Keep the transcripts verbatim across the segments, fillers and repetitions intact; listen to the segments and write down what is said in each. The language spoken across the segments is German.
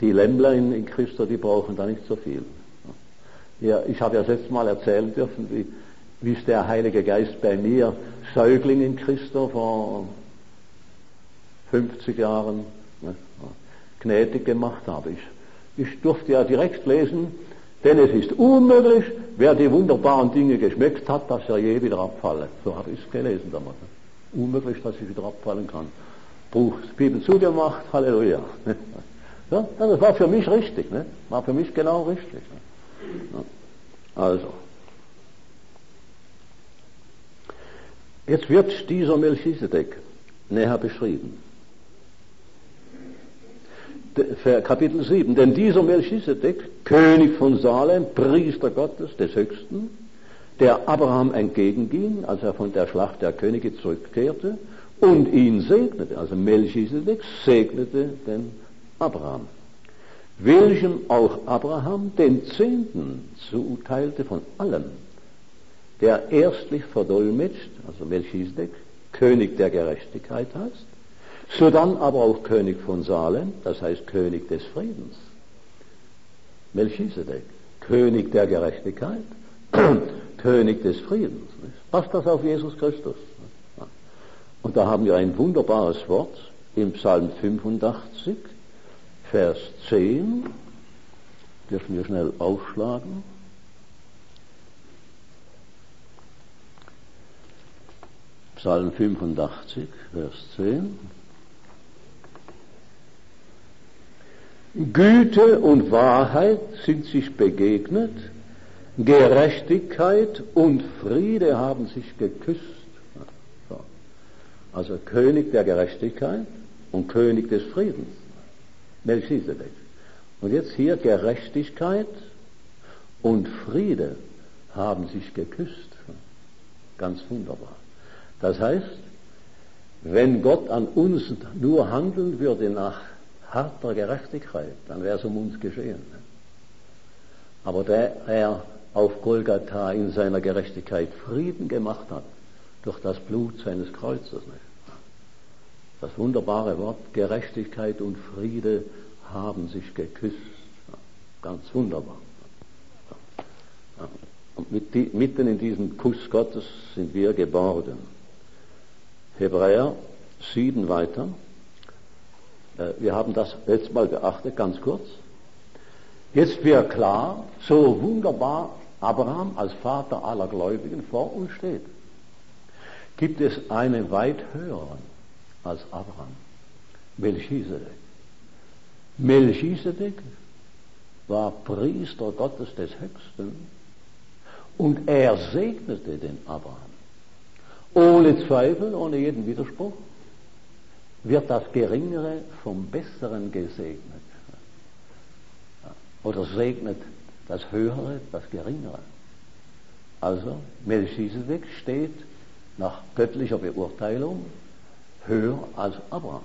Die Lämmler in, in Christo, die brauchen da nicht so viel. Ja, ich habe ja das letzte Mal erzählen dürfen, wie, wie es der Heilige Geist bei mir, Säugling in Christo, vor fünfzig Jahren ne, gnädig gemacht habe. Ich, ich durfte ja direkt lesen, denn es ist unmöglich, wer die wunderbaren Dinge geschmeckt hat, dass er je wieder abfalle. So habe ich es gelesen damals. Unmöglich, dass ich wieder abfallen kann. Buch, Bibel zugemacht, Halleluja. Ja, das war für mich richtig, ne? War für mich genau richtig. Ne? Also. Jetzt wird dieser Melchisedek näher beschrieben. Kapitel sieben. Denn dieser Melchisedek, König von Salem, Priester Gottes des Höchsten, der Abraham entgegenging, als er von der Schlacht der Könige zurückkehrte, und ihn segnete, also Melchisedek segnete den Abraham, welchem auch Abraham den Zehnten zuteilte von allem, der erstlich verdolmetscht, also Melchisedek, König der Gerechtigkeit heißt, sodann aber auch König von Salem, das heißt König des Friedens. Melchisedek, König der Gerechtigkeit, König des Friedens. Passt das auf Jesus Christus? Und da haben wir ein wunderbares Wort im Psalm fünfundachtzig, Vers zehn. Dürfen wir schnell aufschlagen. Psalm fünfundachtzig, Vers zehn. Güte und Wahrheit sind sich begegnet, Gerechtigkeit und Friede haben sich geküsst. Also König der Gerechtigkeit und König des Friedens, Melchisedek. Und jetzt hier Gerechtigkeit und Friede haben sich geküsst. Ganz wunderbar. Das heißt, wenn Gott an uns nur handeln würde nach harter Gerechtigkeit, dann wäre es um uns geschehen. Aber der er auf Golgatha in seiner Gerechtigkeit Frieden gemacht hat, durch das Blut seines Kreuzes. Das wunderbare Wort Gerechtigkeit und Friede haben sich geküsst. Ganz wunderbar. Und mit die, mitten in diesem Kuss Gottes sind wir geborgen. Hebräer sieben weiter. Wir haben das letztes Mal beachtet, ganz kurz. Jetzt wird klar, so wunderbar Abraham als Vater aller Gläubigen vor uns steht, gibt es einen weit höheren als Abraham, Melchisedek. Melchisedek war Priester Gottes des Höchsten und er segnete den Abraham. Ohne Zweifel, ohne jeden Widerspruch, wird das Geringere vom Besseren gesegnet. Oder segnet das Höhere das Geringere. Also Melchisedek steht nach göttlicher Beurteilung höher als Abraham.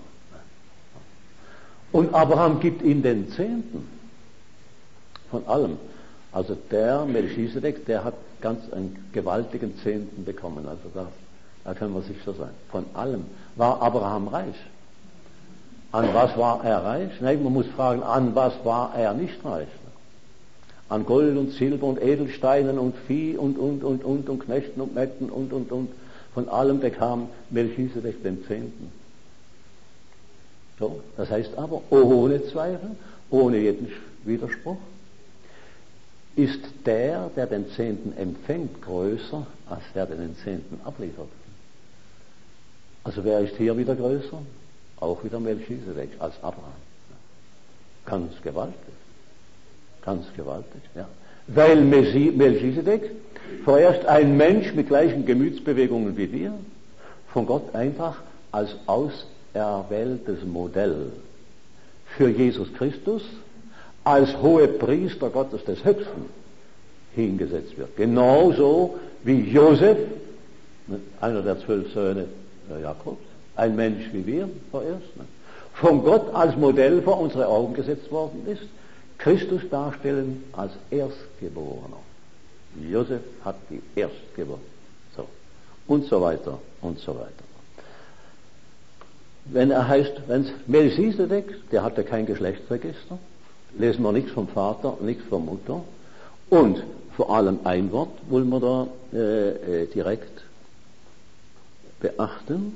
Und Abraham gibt ihm den Zehnten von allem. Also der Melchisedek, der hat ganz einen gewaltigen Zehnten bekommen. Also da, da können wir sicher sein. Von allem. War Abraham reich? An was war er reich? Nein, man muss fragen, an was war er nicht reich? An Gold und Silber und Edelsteinen und Vieh und, und, und, und, und Knechten und Mägden und, und, und. Von allem bekam Melchisedek den Zehnten. So, das heißt aber, ohne Zweifel, ohne jeden Widerspruch, ist der, der den Zehnten empfängt, größer, als der, der den Zehnten abliefert. Also wer ist hier wieder größer? Auch wieder Melchisedek als Abraham. Ganz gewaltig. Ganz gewaltig, ja. Weil Melchisedek vorerst ein Mensch mit gleichen Gemütsbewegungen wie wir, von Gott einfach als auserwähltes Modell für Jesus Christus, als hohe Priester Gottes des Höchsten hingesetzt wird. Genauso wie Josef, einer der zwölf Söhne Jakobs, ein Mensch wie wir vorerst, von Gott als Modell vor unsere Augen gesetzt worden ist, Christus darstellen als Erstgeborener. Josef hat die Erstgeburt. So. Und so weiter und so weiter. Wenn er heißt, wenn Melchisedek, der hatte kein Geschlechtsregister, lesen wir nichts vom Vater, nichts von Mutter. Und vor allem ein Wort wollen wir da äh, äh, direkt beachten.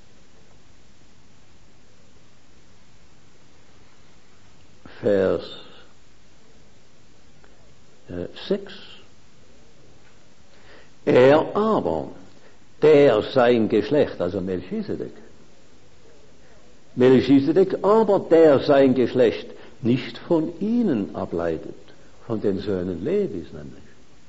Vers äh, sechs. Er aber, der sein Geschlecht, also Melchisedek, Melchisedek aber, der sein Geschlecht nicht von ihnen ableitet, von den Söhnen Levis nämlich,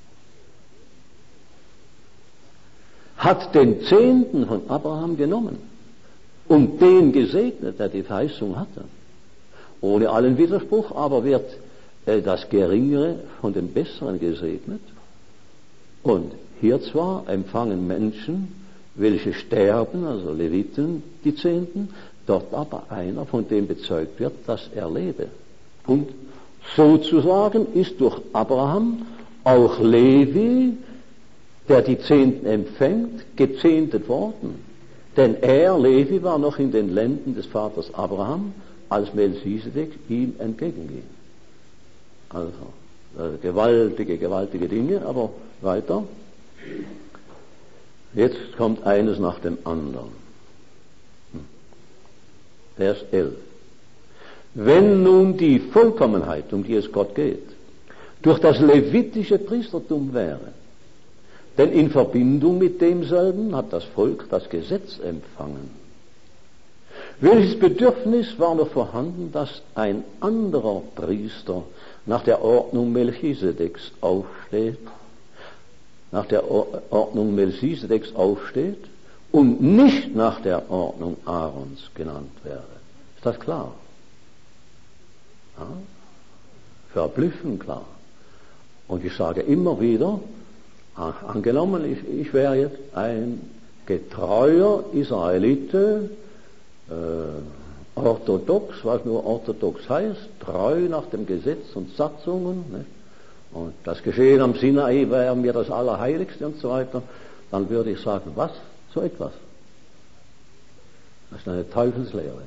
hat den Zehnten von Abraham genommen und den gesegnet, der die Verheißung hatte. Ohne allen Widerspruch aber wird äh, das Geringere von dem Besseren gesegnet. Und hier zwar empfangen Menschen, welche sterben, also Leviten, die Zehnten, dort aber einer, von dem bezeugt wird, dass er lebe. Und sozusagen ist durch Abraham auch Levi, der die Zehnten empfängt, gezehntet worden. Denn er, Levi, war noch in den Lenden des Vaters Abraham, als Melchisedek ihm entgegenging. Also, also gewaltige, gewaltige Dinge, aber weiter. Jetzt kommt eines nach dem anderen. Vers elf. Wenn nun die Vollkommenheit, um die es Gott geht, durch das levitische Priestertum wäre, denn in Verbindung mit demselben hat das Volk das Gesetz empfangen. Welches Bedürfnis war noch vorhanden, dass ein anderer Priester nach der Ordnung Melchisedeks aufsteht, nach der Ordnung Melchisedeks aufsteht und nicht nach der Ordnung Aarons genannt werde? Ist das klar? Ja? Verblüffend klar. Und ich sage immer wieder, angenommen, ich, ich wäre jetzt ein getreuer Israelite, äh, orthodox, was nur orthodox heißt, treu nach dem Gesetz und Satzungen, nicht? Und das Geschehen am Sinai wäre mir das Allerheiligste und so weiter, dann würde ich sagen, was? So etwas. Das ist eine Teufelslehre.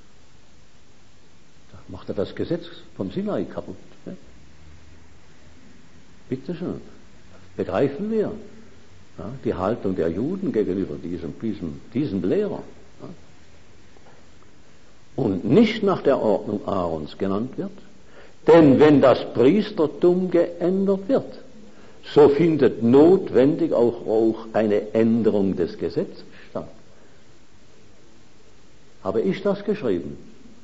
Da macht er das Gesetz vom Sinai kaputt. Nicht? Bitte schön. Begreifen wir ja, die Haltung der Juden gegenüber diesem, diesem, diesem Lehrer. Ja. Und nicht nach der Ordnung Aarons genannt wird, denn wenn das Priestertum geändert wird, so findet notwendig auch, auch eine Änderung des Gesetzes statt. Habe ich das geschrieben?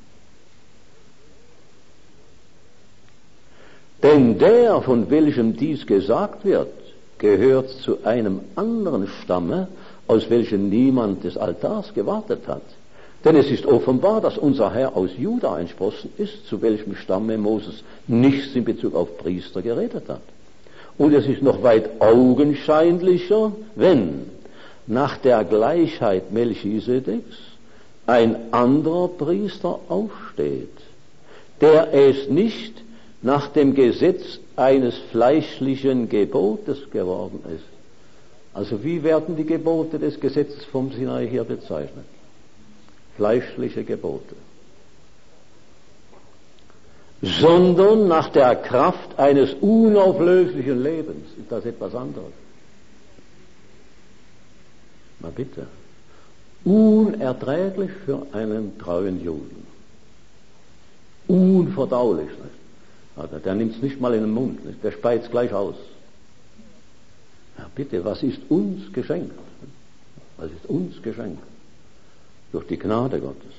Denn der, von welchem dies gesagt wird, gehört zu einem anderen Stamme, aus welchem niemand des Altars gewartet hat. Denn es ist offenbar, dass unser Herr aus Juda entsprossen ist, zu welchem Stamme Moses nichts in Bezug auf Priester geredet hat. Und es ist noch weit augenscheinlicher, wenn nach der Gleichheit Melchisedeks ein anderer Priester aufsteht, der es nicht nach dem Gesetz eines fleischlichen Gebotes geworden ist. Also wie werden die Gebote des Gesetzes vom Sinai hier bezeichnet? Fleischliche Gebote. Sondern nach der Kraft eines unauflöslichen Lebens. Ist das etwas anderes? Na bitte. Unerträglich für einen treuen Juden. Unverdaulich. Nicht? Also der nimmt es nicht mal in den Mund, nicht? Der speit es gleich aus. Ja bitte, was ist uns geschenkt? Was ist uns geschenkt? Durch die Gnade Gottes.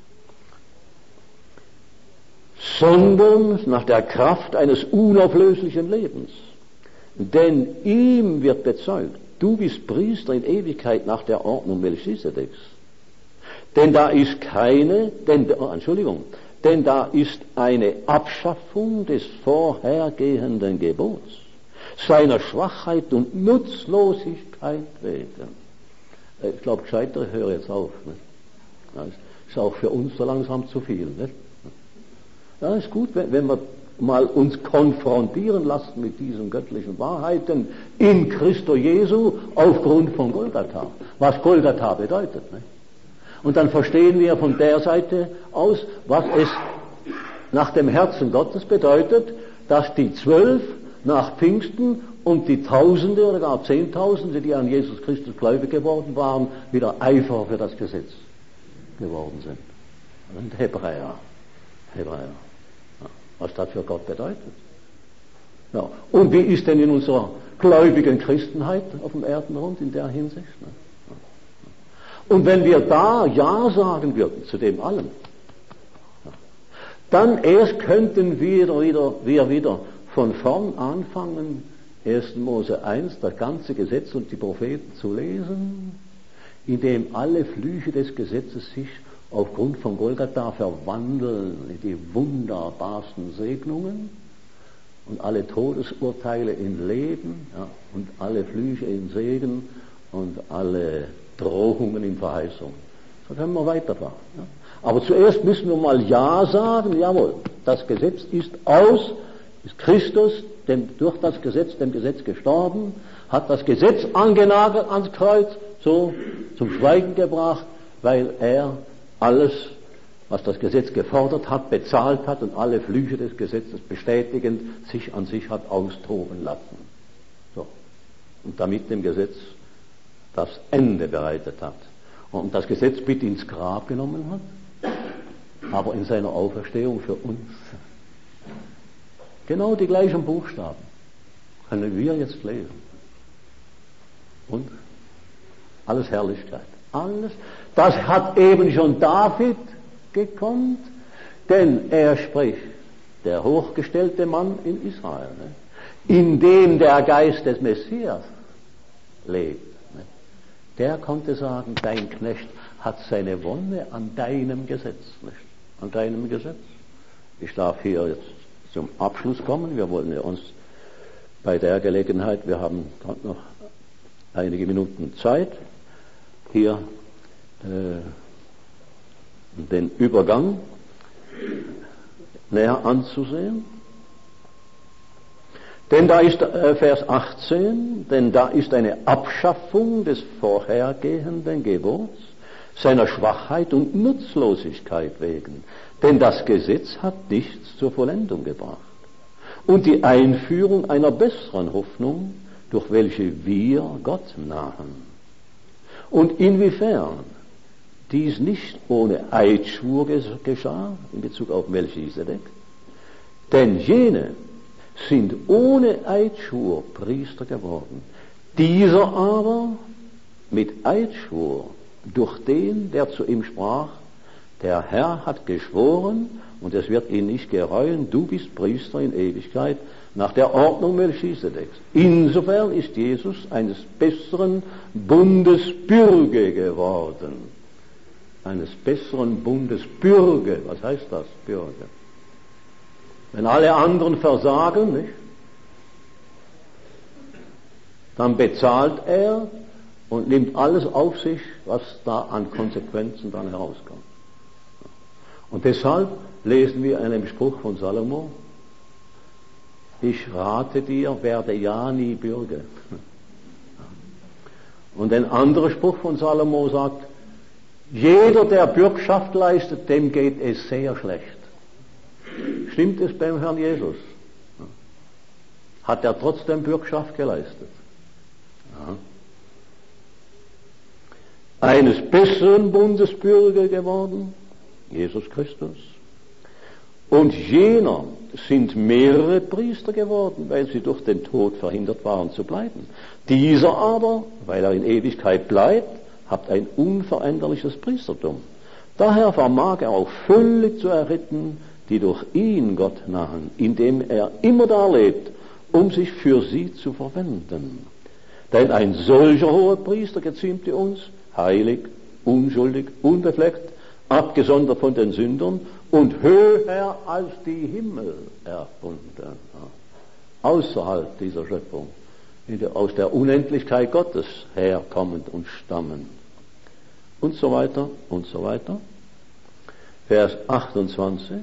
Sondern nach der Kraft eines unauflöslichen Lebens. Denn ihm wird bezeugt, du bist Priester in Ewigkeit nach der Ordnung Melchisedeks. Denn da ist keine, denn, oh, Entschuldigung, denn da ist eine Abschaffung des vorhergehenden Gebots, seiner Schwachheit und Nutzlosigkeit wegen. Ich glaube, gescheiter, höre jetzt auf. Nicht? Das ist auch für uns so langsam zu viel. Nicht? Ja, ist gut, wenn, wenn wir mal uns konfrontieren lassen mit diesen göttlichen Wahrheiten in Christo Jesu aufgrund von Golgatha. Was Golgatha bedeutet. Nicht? Und dann verstehen wir von der Seite aus, was es nach dem Herzen Gottes bedeutet, dass die zwölf nach Pfingsten und die Tausende oder gar Zehntausende, die an Jesus Christus gläubig geworden waren, wieder Eifer für das Gesetz geworden sind. Das sind Hebräer. Hebräer. Ja, was das für Gott bedeutet. Ja. Und wie ist denn in unserer gläubigen Christenheit auf dem Erdenrund in der Hinsicht? Ne? Ja. Und wenn wir da Ja sagen würden zu dem allem, ja, dann erst könnten wir wieder, wir wieder von vorn anfangen, erster Mose eins, das ganze Gesetz und die Propheten zu lesen, in dem alle Flüche des Gesetzes sich aufgrund von Golgatha verwandeln in die wunderbarsten Segnungen und alle Todesurteile in Leben, ja, und alle Flüche in Segen und alle Drohungen in Verheißung. So können wir weiterfahren. Ja. Aber zuerst müssen wir mal Ja sagen, jawohl, das Gesetz ist aus, ist Christus dem, durch das Gesetz, dem Gesetz gestorben, hat das Gesetz angenagelt ans Kreuz, so zum Schweigen gebracht, weil er alles, was das Gesetz gefordert hat, bezahlt hat und alle Flüche des Gesetzes bestätigend sich an sich hat austoben lassen. So. Und damit dem Gesetz das Ende bereitet hat. Und das Gesetz mit ins Grab genommen hat, aber in seiner Auferstehung für uns. Genau die gleichen Buchstaben können wir jetzt lesen. Und alles Herrlichkeit. Alles. Das hat eben schon David gekonnt, denn er spricht, der hochgestellte Mann in Israel, ne, in dem der Geist des Messias lebt. Ne, der konnte sagen, dein Knecht hat seine Wonne an deinem Gesetz. Nicht? An deinem Gesetz. Ich darf hier jetzt zum Abschluss kommen. Wir wollen ja uns bei der Gelegenheit, wir haben gerade noch einige Minuten Zeit, hier äh, den Übergang näher anzusehen. Denn da ist äh, Vers achtzehn, denn da ist eine Abschaffung des vorhergehenden Gebots, seiner Schwachheit und Nutzlosigkeit wegen. Denn das Gesetz hat nichts zur Vollendung gebracht. Und die Einführung einer besseren Hoffnung, durch welche wir Gott nahen. Und inwiefern dies nicht ohne Eidschwur geschah, in Bezug auf Melchisedek, denn jene sind ohne Eidschwur Priester geworden, dieser aber mit Eidschwur durch den, der zu ihm sprach, der Herr hat geschworen, und es wird ihn nicht gereuen, du bist Priester in Ewigkeit, nach der Ordnung Melchisedeks. Insofern ist Jesus eines besseren Bundes Bürge geworden. Eines besseren Bundes Bürge. Was heißt das, Bürge? Wenn alle anderen versagen, nicht? Dann bezahlt er und nimmt alles auf sich, was da an Konsequenzen dann herauskommt. Und deshalb lesen wir in einem Spruch von Salomo, ich rate dir, werde ja nie Bürge. Und ein anderer Spruch von Salomo sagt, jeder, der Bürgschaft leistet, dem geht es sehr schlecht. Stimmt es beim Herrn Jesus? Hat er trotzdem Bürgschaft geleistet? Ja. Eines besseren Bundes Bürger geworden, Jesus Christus. Und jener sind mehrere Priester geworden, weil sie durch den Tod verhindert waren zu bleiben. Dieser aber, weil er in Ewigkeit bleibt, hat ein unveränderliches Priestertum. Daher vermag er auch völlig zu erretten, die durch ihn Gott nahen, indem er immer da lebt, um sich für sie zu verwenden. Denn ein solcher hoher Priester geziemte uns, heilig, unschuldig, unbefleckt, abgesondert von den Sündern und höher als die Himmel erfunden. Außerhalb dieser Schöpfung, aus der Unendlichkeit Gottes herkommend und stammend. Und so weiter und so weiter. Vers achtundzwanzig.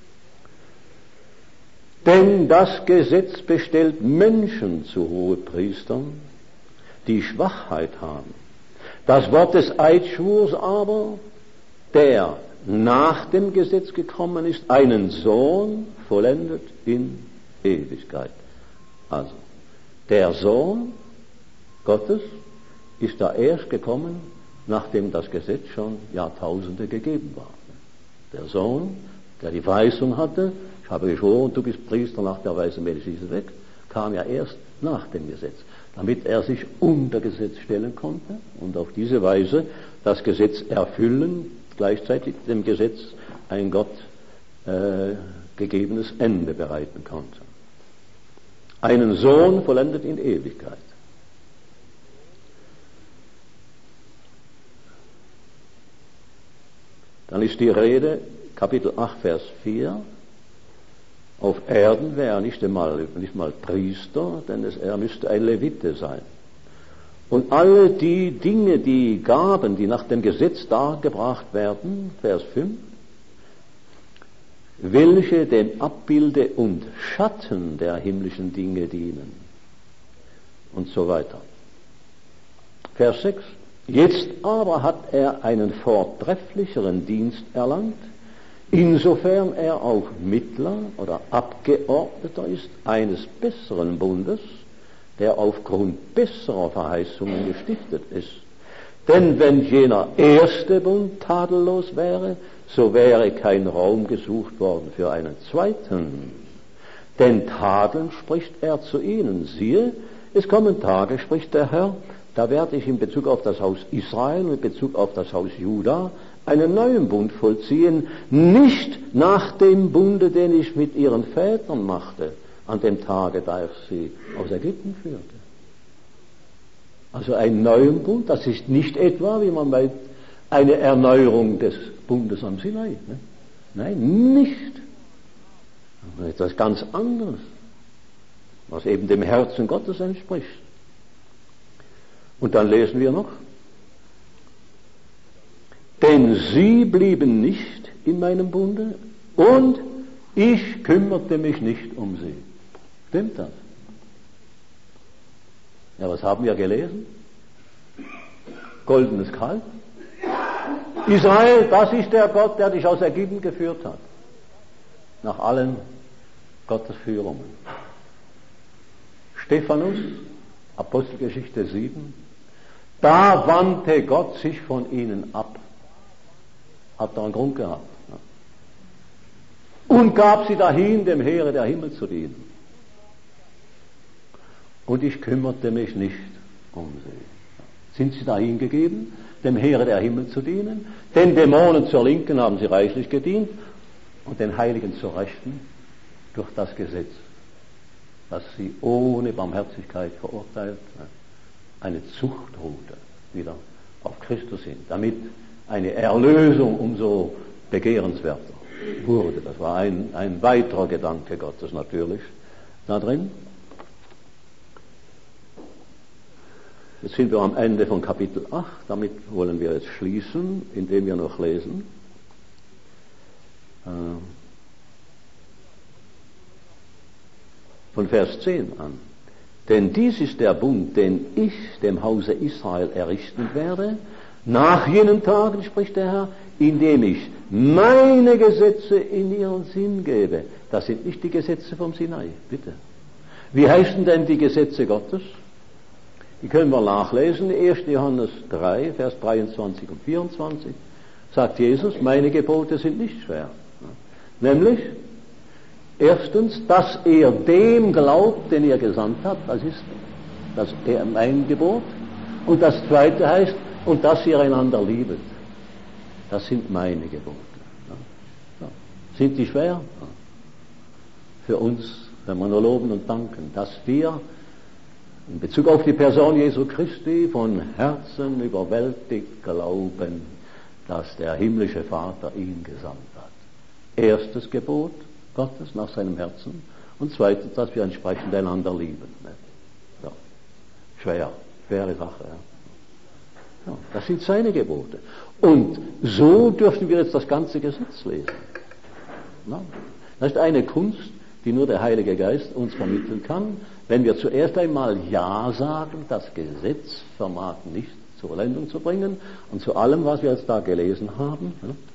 Denn das Gesetz bestellt Menschen zu Hohepriestern, die Schwachheit haben. Das Wort des Eidschwurs aber, der nach dem Gesetz gekommen ist, einen Sohn vollendet in Ewigkeit. Also, der Sohn Gottes ist da erst gekommen, nachdem das Gesetz schon Jahrtausende gegeben war. Der Sohn, der die Verheißung hatte, ich habe geschworen, du bist Priester nach der Weise Melchisedek, kam ja erst nach dem Gesetz, damit er sich unter Gesetz stellen konnte und auf diese Weise das Gesetz erfüllen, gleichzeitig dem Gesetz ein Gott äh, gegebenes Ende bereiten konnte. Einen Sohn vollendet in Ewigkeit. Dann ist die Rede, Kapitel acht, Vers vier, auf Erden wäre er nicht einmal, nicht mal Priester, denn es, er müsste ein Levite sein. Und alle die Dinge, die Gaben, die nach dem Gesetz dargebracht werden, Vers fünf, welche dem Abbilde und Schatten der himmlischen Dinge dienen und so weiter. Vers sechs, jetzt aber hat er einen vortrefflicheren Dienst erlangt, insofern er auch Mittler oder Abgeordneter ist eines besseren Bundes, der aufgrund besserer Verheißungen gestiftet ist. Denn wenn jener erste Bund tadellos wäre, so wäre kein Raum gesucht worden für einen zweiten. Denn tadelnd spricht er zu ihnen. Siehe, es kommen Tage, spricht der Herr, da werde ich in Bezug auf das Haus Israel und in Bezug auf das Haus Juda einen neuen Bund vollziehen, nicht nach dem Bunde, den ich mit ihren Vätern machte, an dem Tage, da ich sie aus Ägypten führte. Also einen neuen Bund, das ist nicht etwa, wie man meint, eine Erneuerung des Bundes am Sinai. Ne? Nein, nicht. Etwas ganz anderes, was eben dem Herzen Gottes entspricht. Und dann lesen wir noch, denn sie blieben nicht in meinem Bunde und ich kümmerte mich nicht um sie. Stimmt das? Ja, was haben wir gelesen? Goldenes Kalb. Israel, das ist der Gott, der dich aus Ägypten geführt hat. Nach allen Gottes Führungen. Stephanus, Apostelgeschichte sieben, da wandte Gott sich von ihnen ab. Hat da einen Grund gehabt. Und gab sie dahin, dem Heere der Himmel zu dienen. Und ich kümmerte mich nicht um sie. Sind sie dahin gegeben, dem Heere der Himmel zu dienen? Den Dämonen zur Linken haben sie reichlich gedient und den Heiligen zur Rechten durch das Gesetz, das sie ohne Barmherzigkeit verurteilt, eine Zuchtroute wieder auf Christus hin, damit eine Erlösung umso begehrenswerter wurde. Das war ein, ein weiterer Gedanke Gottes natürlich da drin. Jetzt sind wir am Ende von Kapitel acht, damit wollen wir jetzt schließen, indem wir noch lesen. Von Vers zehn an. Denn dies ist der Bund, den ich dem Hause Israel errichten werde, nach jenen Tagen, spricht der Herr, indem ich meine Gesetze in ihren Sinn gebe. Das sind nicht die Gesetze vom Sinai, bitte. Wie heißen denn die Gesetze Gottes? Die können wir nachlesen, erster Johannes drei, Vers dreiundzwanzig und vierundzwanzig, sagt Jesus, meine Gebote sind nicht schwer. Nämlich, erstens, dass ihr dem glaubt, den ihr gesandt habt, das ist das mein Gebot. Und das zweite heißt, und dass ihr einander liebet. Das sind meine Gebote. Ja. Sind die schwer? Ja. Für uns, wenn wir nur loben und danken, dass wir in Bezug auf die Person Jesu Christi von Herzen überwältigt glauben, dass der himmlische Vater ihn gesandt hat. Erstes Gebot Gottes nach seinem Herzen und zweitens, dass wir entsprechend einander lieben. Ja. Schwer, schwere Sache. Ja. Ja, das sind seine Gebote. Und so dürfen wir jetzt das ganze Gesetz lesen. Ja. Das ist eine Kunst, die nur der Heilige Geist uns vermitteln kann. Wenn wir zuerst einmal Ja sagen, das Gesetz vermag nicht zur Vollendung zu bringen und zu allem, was wir jetzt da gelesen haben,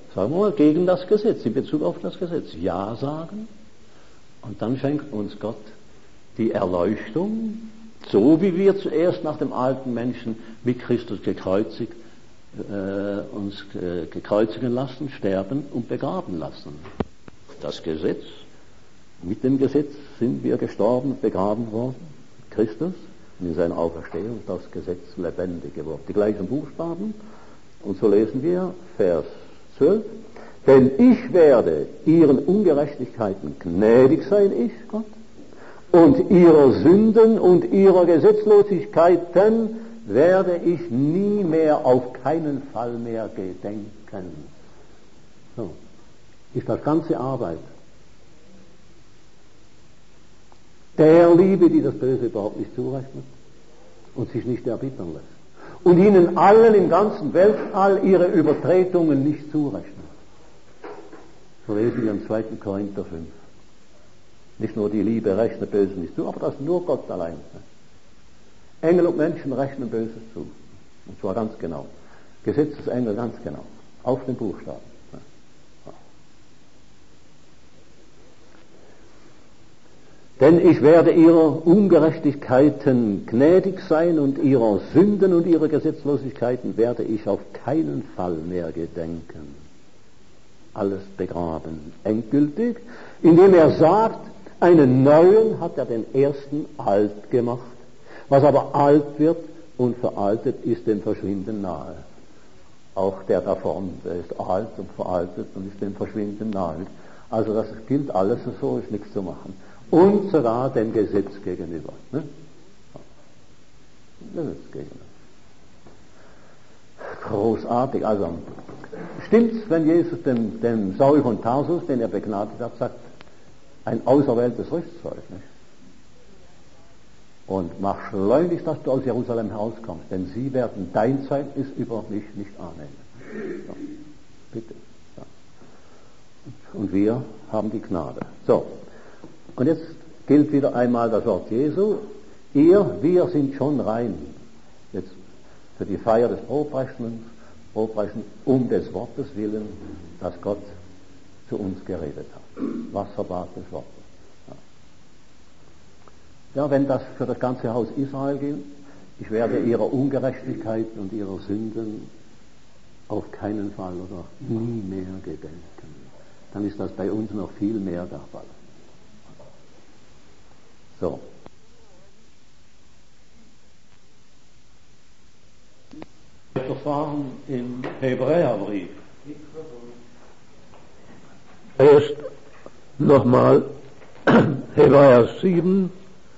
sagen wir mal, gegen das Gesetz, in Bezug auf das Gesetz, Ja sagen. Und dann schenkt uns Gott die Erleuchtung, so wie wir zuerst nach dem alten Menschen mit Christus gekreuzigt, äh, uns äh, gekreuzigen lassen, sterben und begraben lassen. Das Gesetz, mit dem Gesetz sind wir gestorben und begraben worden, Christus, und in seiner Auferstehung ist das Gesetz lebendig geworden. Die gleichen Buchstaben, und so lesen wir Vers zwölf, denn ich werde ihren Ungerechtigkeiten gnädig sein, ich, Gott, und ihrer Sünden und ihrer Gesetzlosigkeiten werde ich nie mehr, auf keinen Fall mehr gedenken. So ist das ganze Arbeit der Liebe, die das Böse überhaupt nicht zurechnet und sich nicht erbittern lässt. Und ihnen allen im ganzen Weltall ihre Übertretungen nicht zurechnet. So lesen wir im zweiten Korinther fünf. Nicht nur die Liebe rechnet Böses nicht zu, aber das nur Gott allein. Engel und Menschen rechnen Böses zu. Und zwar ganz genau. Gesetzesengel ganz genau. Auf den Buchstaben. Denn ich werde ihrer Ungerechtigkeiten gnädig sein und ihrer Sünden und ihrer Gesetzlosigkeiten werde ich auf keinen Fall mehr gedenken. Alles begraben. Endgültig, indem er sagt, einen neuen hat er den ersten alt gemacht. Was aber alt wird und veraltet, ist dem Verschwinden nahe. Auch der da vorne, der ist alt und veraltet und ist dem Verschwinden nahe. Also das gilt alles so, ist nichts zu machen. Und sogar dem Gesetz gegenüber. Ne? Gesetz gegenüber. Großartig. Also, stimmt's, wenn Jesus dem, dem Saul von Tarsus, den er begnadigt hat, sagt, ein auserwähltes Rüstzeug, nicht? Und mach schleunigst, dass du aus Jerusalem herauskommst, denn sie werden dein Zeugnis über mich nicht annehmen. So, bitte. So. Und wir haben die Gnade. So. Und jetzt gilt wieder einmal das Wort Jesu. Ihr, wir sind schon rein. Jetzt für die Feier des Brotbrechens, Brotbrechen um des Wortes willen, das Gott zu uns geredet hat. Wasserbad des Wortes. Ja. ja, wenn das für das ganze Haus Israel gilt, ich werde ihrer Ungerechtigkeit und ihrer Sünden auf keinen Fall oder nie mehr gedenken. Dann ist das bei uns noch viel mehr der Fall. So. Weiterfahren im Hebräerbrief. Erst nochmal Hebräer sieben.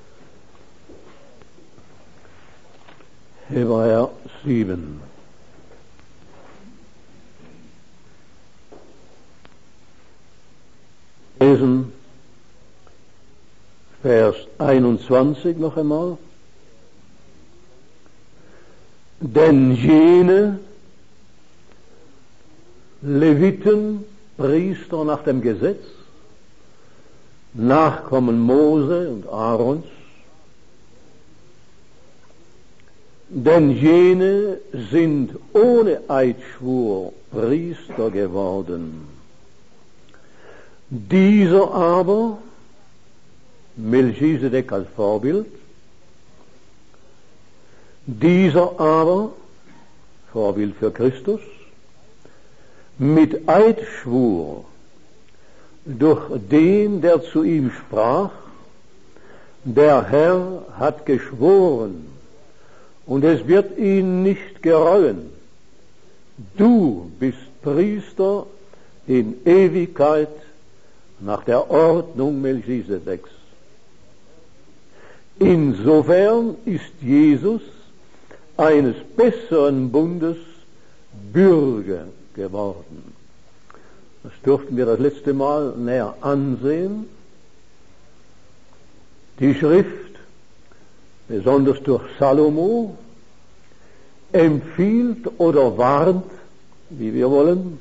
Hebräer sieben. Lesen Vers einundzwanzig noch einmal. Denn jene Leviten, Priester nach dem Gesetz, Nachkommen Mose und Aarons, denn jene sind ohne Eidschwur Priester geworden. Dieser aber, Melchisedek als Vorbild, dieser aber, Vorbild für Christus, mit Eidschwur durch den, der zu ihm sprach, der Herr hat geschworen, und es wird ihn nicht gereuen, du bist Priester in Ewigkeit nach der Ordnung Melchisedeks. Insofern ist Jesus eines besseren Bundes Bürger geworden. Das durften wir das letzte Mal näher ansehen. Die Schrift, besonders durch Salomo, empfiehlt oder warnt, wie wir wollen,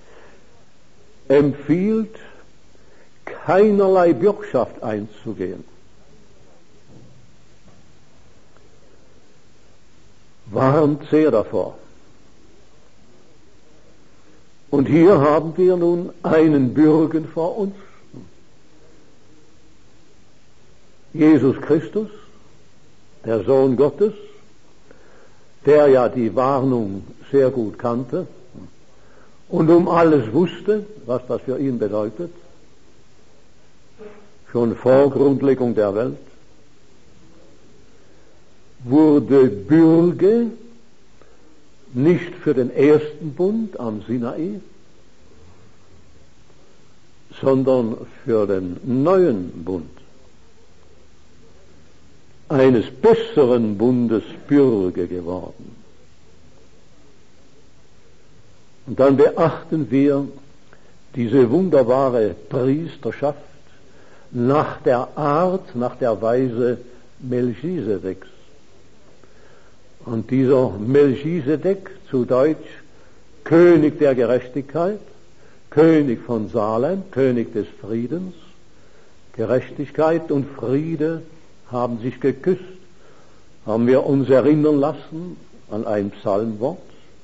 empfiehlt, keinerlei Bürgschaft einzugehen. Warnt sehr davor. Und hier haben wir nun einen Bürgen vor uns. Jesus Christus, der Sohn Gottes, der ja die Warnung sehr gut kannte und um alles wusste, was das für ihn bedeutet, schon vor Grundlegung der Welt, wurde Bürge nicht für den ersten Bund am Sinai, sondern für den neuen Bund. Eines besseren Bundes Bürge geworden. Und dann beachten wir diese wunderbare Priesterschaft nach der Art, nach der Weise Melchisedeks. Und dieser Melchisedek, zu Deutsch König der Gerechtigkeit, König von Salem, König des Friedens, Gerechtigkeit und Friede haben sich geküsst, haben wir uns erinnern lassen an ein Psalmwort.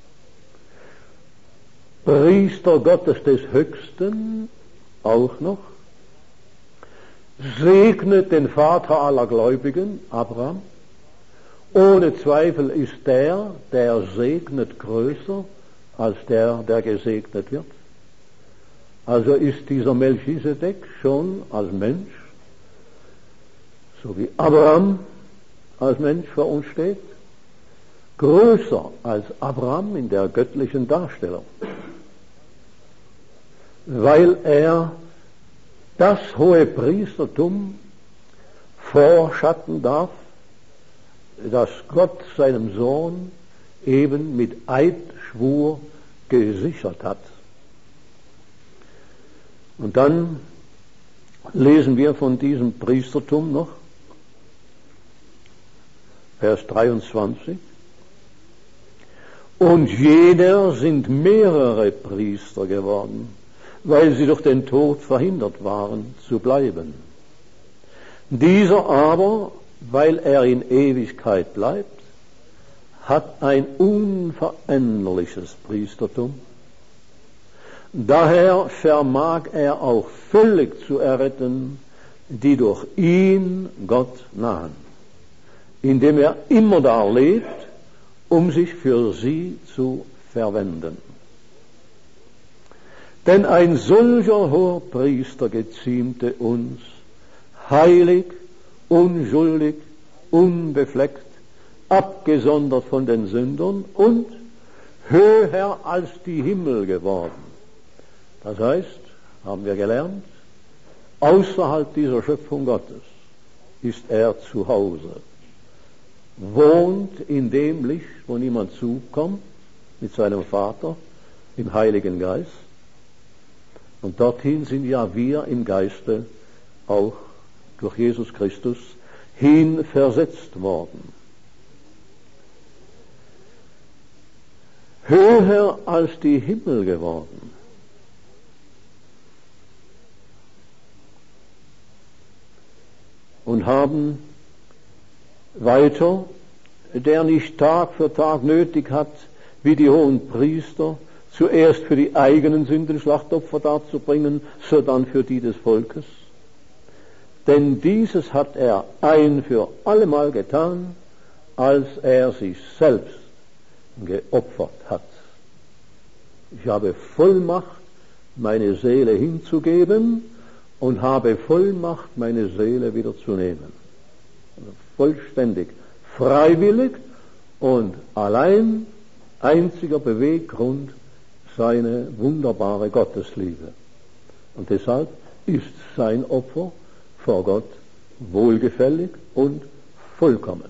Priester Gottes des Höchsten auch noch, segnet den Vater aller Gläubigen, Abraham. Ohne Zweifel ist der, der segnet, größer als der, der gesegnet wird. Also ist dieser Melchisedek schon als Mensch, so wie Abraham als Mensch vor uns steht, größer als Abraham in der göttlichen Darstellung, weil er das hohe Priestertum vorschatten darf, das Gott seinem Sohn eben mit Eidschwur gesichert hat. Und dann lesen wir von diesem Priestertum noch, Vers dreiundzwanzig. Und jener sind mehrere Priester geworden, weil sie durch den Tod verhindert waren zu bleiben. Dieser aber, weil er in Ewigkeit bleibt, hat ein unveränderliches Priestertum. Daher vermag er auch völlig zu erretten, die durch ihn Gott nahen, indem er immer da lebt, um sich für sie zu verwenden. Denn ein solcher hoher Priester geziemte uns, heilig, unschuldig, unbefleckt, abgesondert von den Sündern und höher als die Himmel geworden. Das heißt, haben wir gelernt, außerhalb dieser Schöpfung Gottes ist er zu Hause, wohnt in dem Licht, wo niemand zukommt, mit seinem Vater, im Heiligen Geist. Und dorthin sind ja wir im Geiste auch durch Jesus Christus hin versetzt worden. Höher als die Himmel geworden. Und haben weiter, der nicht Tag für Tag nötig hat, wie die hohen Priester, zuerst für die eigenen Sünden Schlachtopfer darzubringen, sodann für die des Volkes. Denn dieses hat er ein für allemal getan, als er sich selbst geopfert hat. Ich habe Vollmacht, meine Seele hinzugeben und habe Vollmacht, meine Seele wieder zu nehmen. Also vollständig freiwillig und allein einziger Beweggrund seine wunderbare Gottesliebe. Und deshalb ist sein Opfer vor Gott wohlgefällig und vollkommen.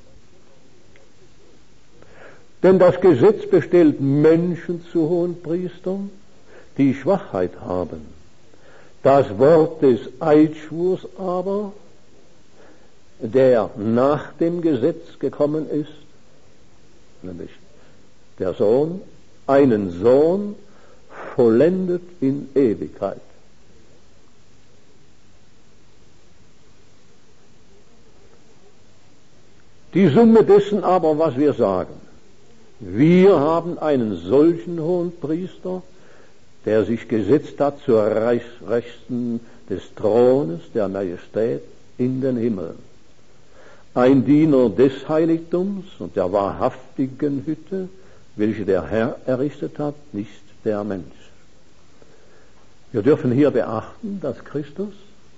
Denn das Gesetz bestellt Menschen zu hohen Priestern, die Schwachheit haben. Das Wort des Eidschwurs aber, der nach dem Gesetz gekommen ist, nämlich der Sohn, einen Sohn vollendet in Ewigkeit. Die Summe dessen aber, was wir sagen, wir haben einen solchen hohen Priester, der sich gesetzt hat zur Rechten des Thrones der Majestät in den Himmel. Ein Diener des Heiligtums und der wahrhaftigen Hütte, welche der Herr errichtet hat, nicht der Mensch. Wir dürfen hier beachten, dass Christus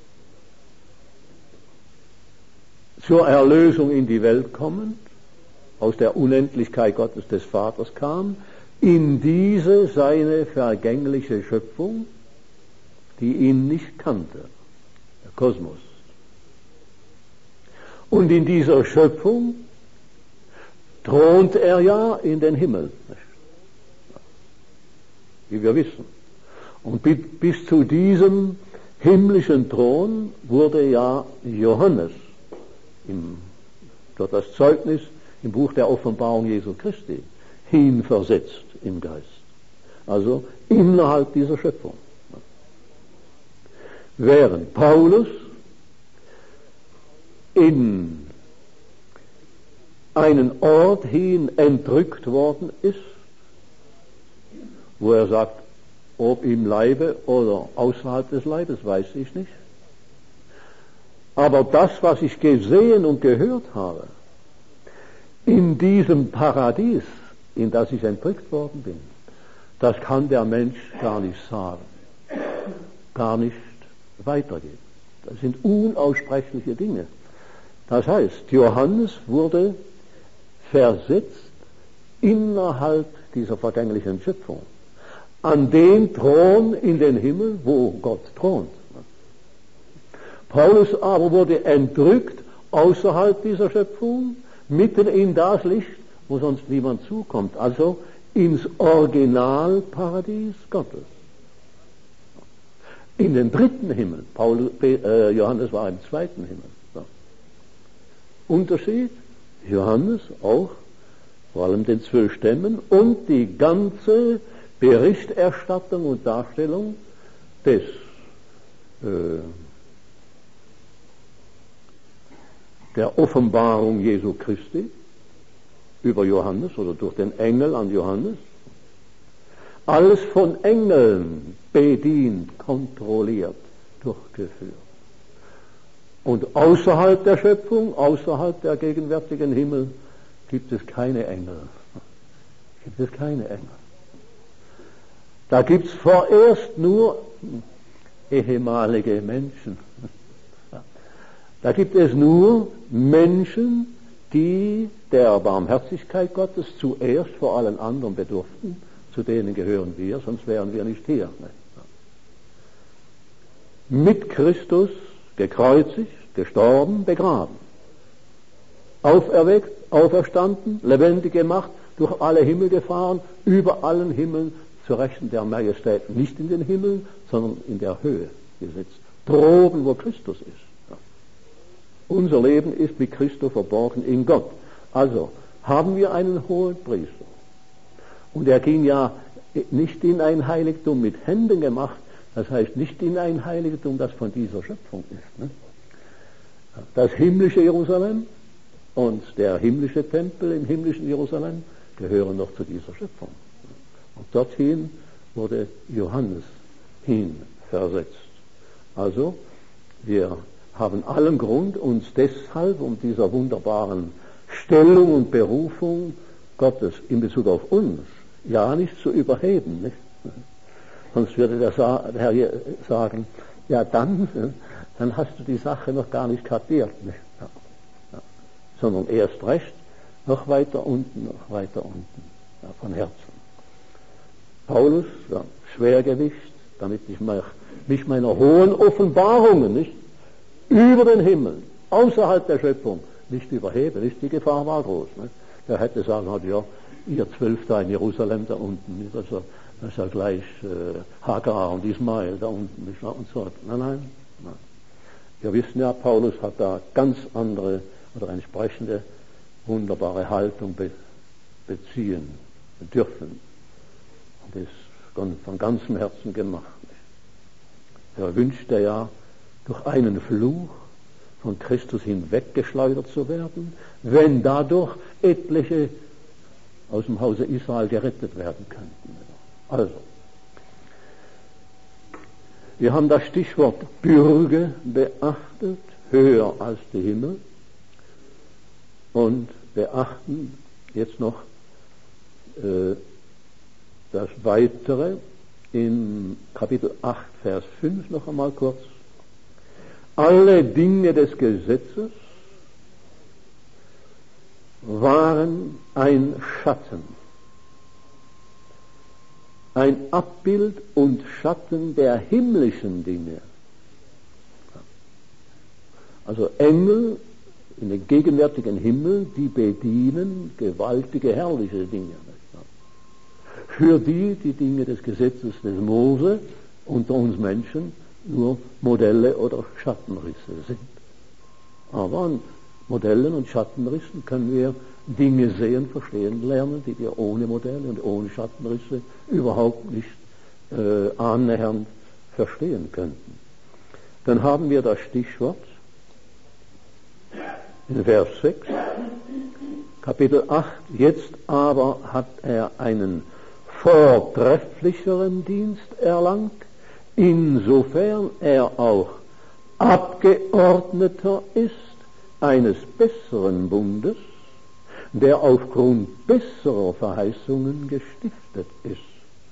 zur Erlösung in die Welt kommend, aus der Unendlichkeit Gottes des Vaters kam, in diese seine vergängliche Schöpfung, die ihn nicht kannte, der Kosmos. Und in dieser Schöpfung thront er ja in den Himmel, wie wir wissen. Und bis zu diesem himmlischen Thron wurde ja Johannes im, durch das Zeugnis im Buch der Offenbarung Jesu Christi hinversetzt im Geist. Also innerhalb dieser Schöpfung. Während Paulus in einen Ort hin entrückt worden ist, wo er sagt, ob im Leibe oder außerhalb des Leibes, weiß ich nicht. Aber das, was ich gesehen und gehört habe, in diesem Paradies, in das ich entrückt worden bin, das kann der Mensch gar nicht sagen, gar nicht weitergeben. Das sind unaussprechliche Dinge. Das heißt, Johannes wurde versetzt innerhalb dieser vergänglichen Schöpfung an den Thron in den Himmel, wo Gott thront. Paulus aber wurde entrückt außerhalb dieser Schöpfung, mitten in das Licht, wo sonst niemand zukommt, also ins Originalparadies Gottes. In den dritten Himmel. Paulus, äh, Johannes war im zweiten Himmel. So. Unterschied, Johannes auch, vor allem den zwölf Stämmen und die ganze Berichterstattung und Darstellung des äh, der Offenbarung Jesu Christi über Johannes oder durch den Engel an Johannes, alles von Engeln bedient, kontrolliert, durchgeführt. Und außerhalb der Schöpfung, außerhalb der gegenwärtigen Himmel, gibt es keine Engel. Gibt es keine Engel. Da gibt es vorerst nur ehemalige Menschen. Da gibt es nur Menschen, die der Barmherzigkeit Gottes zuerst vor allen anderen bedurften. Zu denen gehören wir, sonst wären wir nicht hier. Mit Christus gekreuzigt, gestorben, begraben. Auferweckt, auferstanden, lebendig gemacht, durch alle Himmel gefahren, über allen Himmeln zur Rechten der Majestät. Nicht in den Himmeln, sondern in der Höhe gesetzt. Droben, wo Christus ist. Unser Leben ist mit Christus verborgen in Gott. Also haben wir einen hohen Priester. Und er ging ja nicht in ein Heiligtum mit Händen gemacht, das heißt nicht in ein Heiligtum, das von dieser Schöpfung ist. Ne? Das himmlische Jerusalem und der himmlische Tempel im himmlischen Jerusalem gehören noch zu dieser Schöpfung. Und dorthin wurde Johannes hinversetzt. Also wir haben allen Grund, uns deshalb um dieser wunderbaren Stellung und Berufung Gottes in Bezug auf uns ja nicht zu überheben. Nicht? Sonst würde der, Sa- der Herr sagen, ja dann, dann hast du die Sache noch gar nicht kapiert. Nicht? Ja. Ja. Sondern erst recht, noch weiter unten, noch weiter unten, ja, von Herzen. Paulus, ja, Schwergewicht, damit ich mich meiner hohen Offenbarungen nicht über den Himmel, außerhalb der Schöpfung, nicht überhebe, nicht, die Gefahr war groß. Nicht? Der hätte sagen, ja, ihr Zwölf da in Jerusalem da unten, das ist ja, das ist ja gleich äh, Hagar und Ismael da unten, nicht? Und so. Nein, nein, nein. Wir wissen ja, Paulus hat da ganz andere oder entsprechende wunderbare Haltung be- beziehen dürfen. Und das ist von ganzem Herzen gemacht. Er wünschte ja, durch einen Fluch von Christus hinweggeschleudert zu werden, wenn dadurch etliche aus dem Hause Israel gerettet werden könnten. Also, Wir haben das Stichwort Bürge beachtet, höher als der Himmel, und beachten jetzt noch äh, das Weitere in Kapitel acht, Vers fünf noch einmal kurz. Alle Dinge des Gesetzes waren ein Schatten, ein Abbild und Schatten der himmlischen Dinge. Also Engel in den gegenwärtigen Himmel, die bedienen gewaltige, herrliche Dinge. Für die die Dinge des Gesetzes des Mose unter uns Menschen nur Modelle oder Schattenrisse sind. Aber an Modellen und Schattenrissen können wir Dinge sehen, verstehen lernen, die wir ohne Modelle und ohne Schattenrisse überhaupt nicht äh, annähernd verstehen könnten. Dann haben wir das Stichwort in Vers sechs, Kapitel acht, jetzt aber hat er einen vortrefflicheren Dienst erlangt, insofern er auch Abgeordneter ist eines besseren Bundes, der aufgrund besserer Verheißungen gestiftet ist.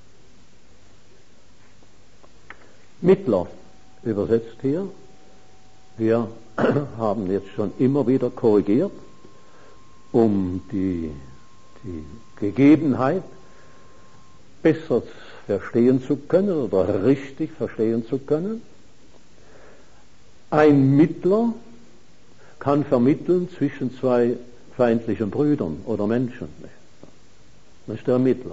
Mittler übersetzt hier. Wir haben jetzt schon immer wieder korrigiert, um die, die Gegebenheit besser verstehen zu können oder richtig verstehen zu können. Ein Mittler kann vermitteln zwischen zwei feindlichen Brüdern oder Menschen. Das ist der Mittler.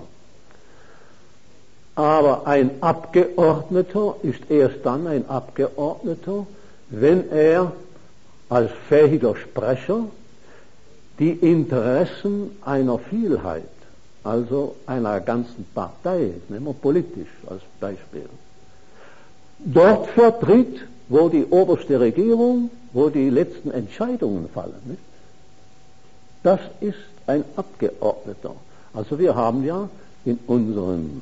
Aber ein Abgeordneter ist erst dann ein Abgeordneter, wenn er als fähiger Sprecher die Interessen einer Vielheit, also einer ganzen Partei, nehmen wir politisch als Beispiel, dort vertritt, wo die oberste Regierung, wo die letzten Entscheidungen fallen. Nicht? Das ist ein Abgeordneter. Also wir haben ja in unseren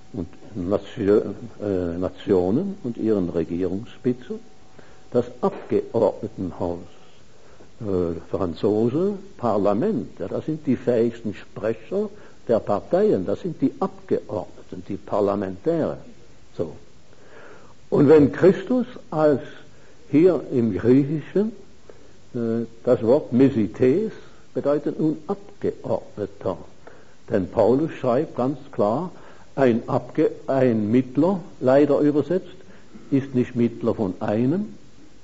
Nationen und ihren Regierungsspitzen das Abgeordnetenhaus. Äh, Franzose, Parlament, ja, das sind die fähigsten Sprecher der Parteien, das sind die Abgeordneten, die Parlamentäre. So. Und wenn Christus als hier im Griechischen äh, das Wort Mesites bedeutet nun Abgeordneter. Denn Paulus schreibt ganz klar, ein, Abge ein Mittler, leider übersetzt, ist nicht Mittler von einem,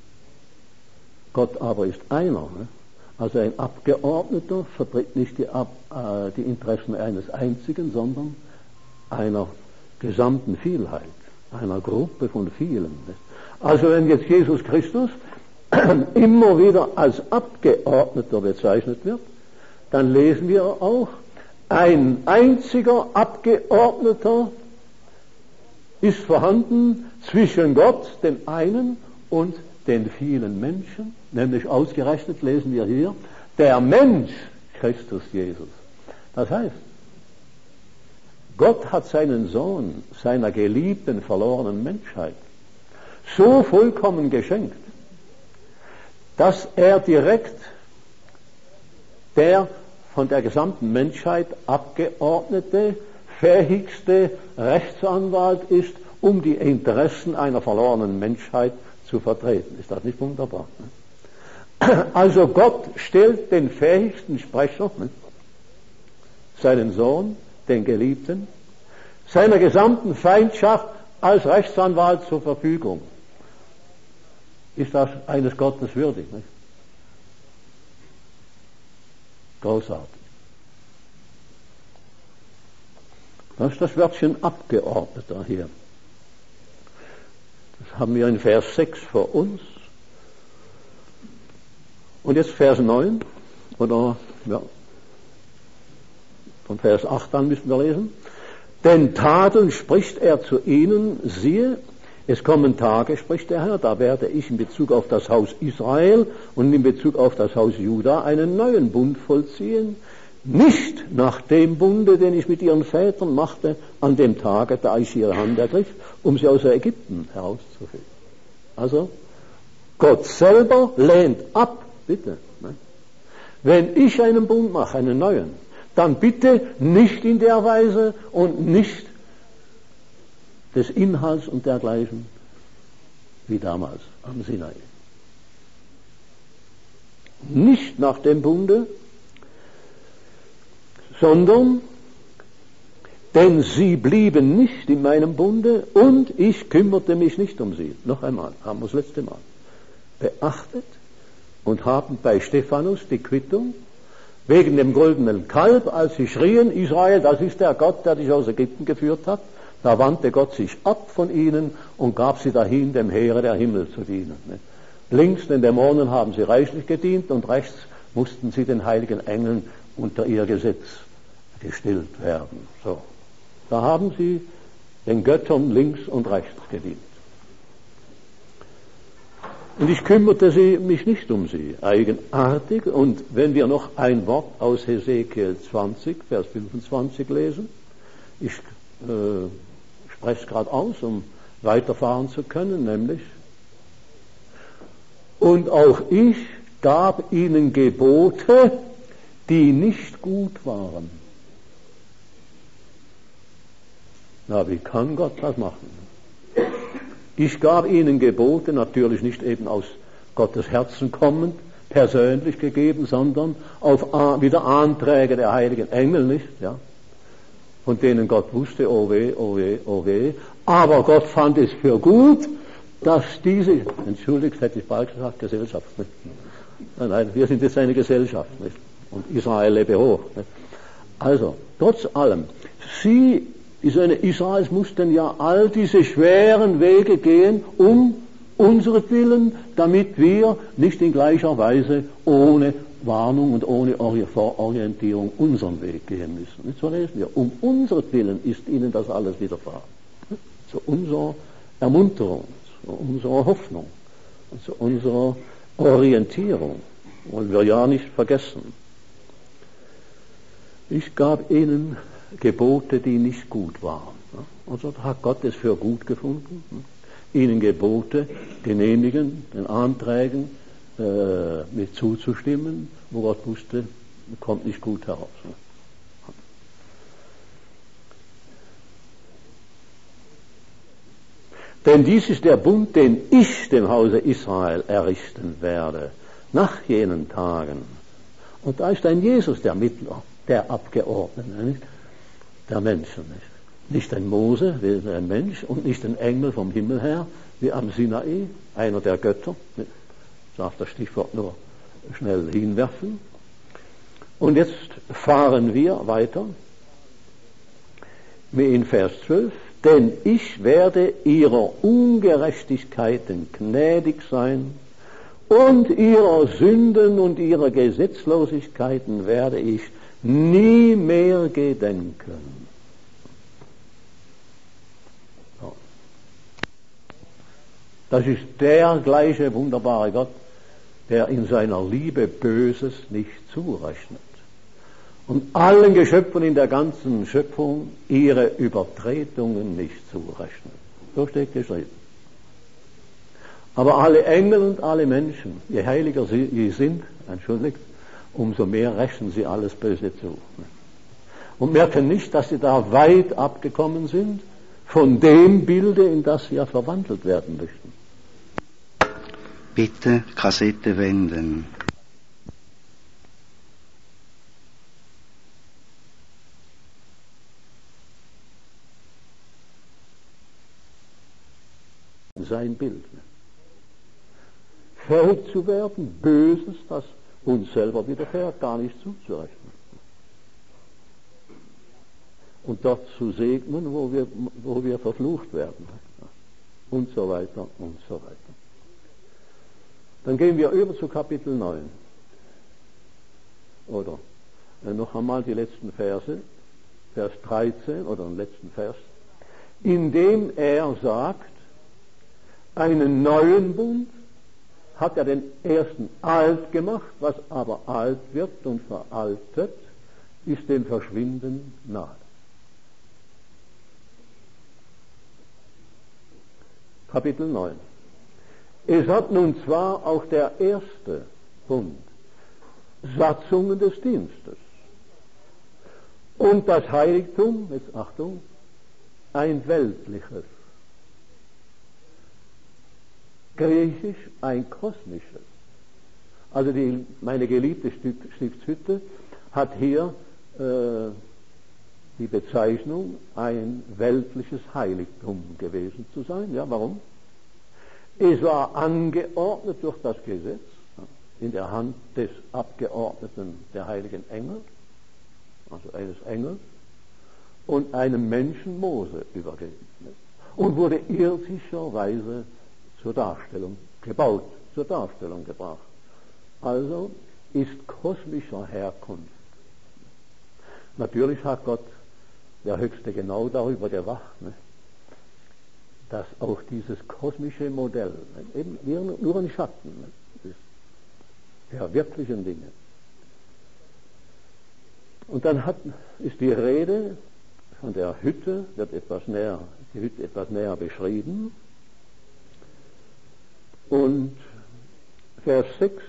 Gott aber ist einer. Ne? Also ein Abgeordneter vertritt nicht die, Ab äh, die Interessen eines einzigen, sondern einer gesamten Vielheit, einer Gruppe von vielen. Ne? Also wenn jetzt Jesus Christus immer wieder als Abgeordneter bezeichnet wird, dann lesen wir auch, ein einziger Abgeordneter ist vorhanden zwischen Gott, dem einen, und den vielen Menschen, nämlich ausgerechnet lesen wir hier, der Mensch Christus Jesus. Das heißt, Gott hat seinen Sohn, seiner geliebten, verlorenen Menschheit, so vollkommen geschenkt, dass er direkt der von der gesamten Menschheit abgeordnete, fähigste Rechtsanwalt ist, um die Interessen einer verlorenen Menschheit zu vertreten. Ist das nicht wunderbar? Also Gott stellt den fähigsten Sprecher, seinen Sohn, den Geliebten, seiner gesamten Feindschaft als Rechtsanwalt zur Verfügung. Ist das eines Gottes würdig? Nicht? Großartig. Das ist das Wörtchen Abgeordneter hier. Das haben wir in Vers sechs vor uns. Und jetzt Vers neun, oder ja, von Vers acht an müssen wir lesen. Denn Tadeln spricht er zu ihnen, siehe, es kommen Tage, spricht der Herr, da werde ich in Bezug auf das Haus Israel und in Bezug auf das Haus Juda einen neuen Bund vollziehen, nicht nach dem Bunde, den ich mit ihren Vätern machte, an dem Tage, da ich ihre Hand ergriff, um sie aus Ägypten herauszuführen. Also, Gott selber lehnt ab, bitte. Ne? Wenn ich einen Bund mache, einen neuen, dann bitte nicht in der Weise und nicht des Inhalts und dergleichen wie damals am Sinai. Nicht nach dem Bunde, sondern denn sie blieben nicht in meinem Bunde und ich kümmerte mich nicht um sie. Noch einmal, haben wir das letzte Mal beachtet und haben bei Stephanus die Quittung wegen dem goldenen Kalb, als sie schrien, Israel, das ist der Gott, der dich aus Ägypten geführt hat, da wandte Gott sich ab von ihnen und gab sie dahin, dem Heere der Himmel zu dienen. Links den Dämonen haben sie reichlich gedient und rechts mussten sie den heiligen Engeln unter ihr Gesetz gestillt werden. So. Da haben sie den Göttern links und rechts gedient. Und ich kümmerte sie, mich nicht um sie, eigenartig. Und wenn wir noch ein Wort aus Hesekiel zwanzig, Vers fünfundzwanzig lesen, ich äh, spreche es gerade aus, um weiterfahren zu können, nämlich, und auch ich gab ihnen Gebote, die nicht gut waren. Na, wie kann Gott das machen? Ich gab ihnen Gebote, natürlich nicht eben aus Gottes Herzen kommend, persönlich gegeben, sondern auf wieder Anträge der heiligen Engel, nicht? Ja? Von denen Gott wusste, oh weh, oh weh, oh weh. Aber Gott fand es für gut, dass diese, entschuldigt, hätte ich bald gesagt, Gesellschaft, nicht? Nein, nein, wir sind jetzt eine Gesellschaft, nicht? Und Israel lebe hoch. Nicht? Also, trotz allem, sie, die Söhne Israels mussten ja all diese schweren Wege gehen, um unseretwillen, damit wir nicht in gleicher Weise ohne Warnung und ohne Orientierung unseren Weg gehen müssen. Nicht so lesen wir. Um unseretwillen ist ihnen das alles widerfahren. Zu unserer Ermunterung, zu unserer Hoffnung, zu unserer Orientierung. Wollen wir ja nicht vergessen. Ich gab ihnen Gebote, die nicht gut waren. Also hat Gott es für gut gefunden, ihnen Gebote genehmigen, den Anträgen äh, mit zuzustimmen, wo Gott wusste, kommt nicht gut heraus. Denn dies ist der Bund, den ich dem Hause Israel errichten werde, nach jenen Tagen. Und da ist ein Jesus der Mittler, der Abgeordnete, nicht? Der Menschen, nicht? Nicht ein Mose, wie ein Mensch, und nicht ein Engel vom Himmel her, wie am Sinai, einer der Götter. Nicht? Ich darf das Stichwort nur schnell hinwerfen. Und jetzt fahren wir weiter in Vers zwölf. Denn ich werde ihrer Ungerechtigkeiten gnädig sein und ihrer Sünden und ihrer Gesetzlosigkeiten werde ich nie mehr gedenken. Das ist der gleiche wunderbare Gott, der in seiner Liebe Böses nicht zurechnet und allen Geschöpfen in der ganzen Schöpfung ihre Übertretungen nicht zurechnet. So steht geschrieben. Aber alle Engel und alle Menschen, je heiliger sie sind, entschuldigt, umso mehr rechnen sie alles Böse zu. Und merken nicht, dass sie da weit abgekommen sind von dem Bilde, in das sie ja verwandelt werden möchten. Bitte Kassette wenden. Sein Bild. Fähig zu werden, Böses, das uns selber widerfährt, gar nicht zuzurechnen. Und dort zu segnen, wo wir, wo wir verflucht werden. Und so weiter und so weiter. Dann gehen wir über zu Kapitel neun. Oder äh, noch einmal die letzten Verse, Vers dreizehn oder den letzten Vers, indem er sagt, einen neuen Bund hat er den ersten alt gemacht, was aber alt wird und veraltet, ist dem Verschwinden nahe. Kapitel neun. Es hat nun zwar auch der erste Bund Satzungen des Dienstes und das Heiligtum, jetzt Achtung, ein weltliches, griechisch ein kosmisches. Also die, meine geliebte Stiftshütte hat hier äh, die Bezeichnung, ein weltliches Heiligtum gewesen zu sein. Ja, warum? Es war angeordnet durch das Gesetz, in der Hand des Abgeordneten der heiligen Engel, also eines Engels, und einem Menschen Mose übergeben. Und wurde irdischerweise zur Darstellung gebaut, zur Darstellung gebracht. Also ist kosmischer Herkunft. Natürlich hat Gott, der Höchste, genau darüber gewacht, ne, dass auch dieses kosmische Modell, ne, eben nur ein Schatten, ne, ist der wirklichen Dinge. Und dann hat, ist die Rede von der Hütte, wird etwas näher, die Hütte etwas näher beschrieben. Und Vers sechs,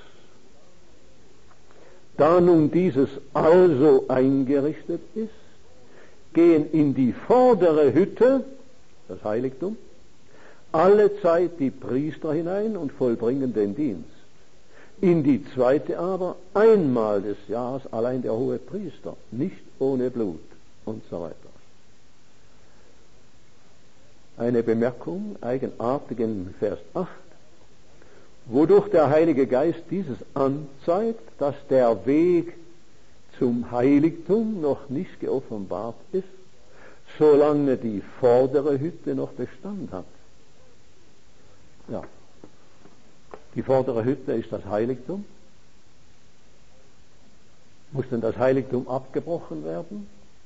da nun dieses also eingerichtet ist, gehen in die vordere Hütte, das Heiligtum, alle Zeit die Priester hinein und vollbringen den Dienst. In die zweite aber einmal des Jahres allein der hohe Priester, nicht ohne Blut und so weiter. Eine Bemerkung, eigenartig in Vers acht, wodurch der Heilige Geist dieses anzeigt, dass der Weg zum Heiligtum noch nicht geoffenbart ist, solange die vordere Hütte noch Bestand hat. Ja, die vordere Hütte ist das Heiligtum. Muss denn das Heiligtum abgebrochen werden,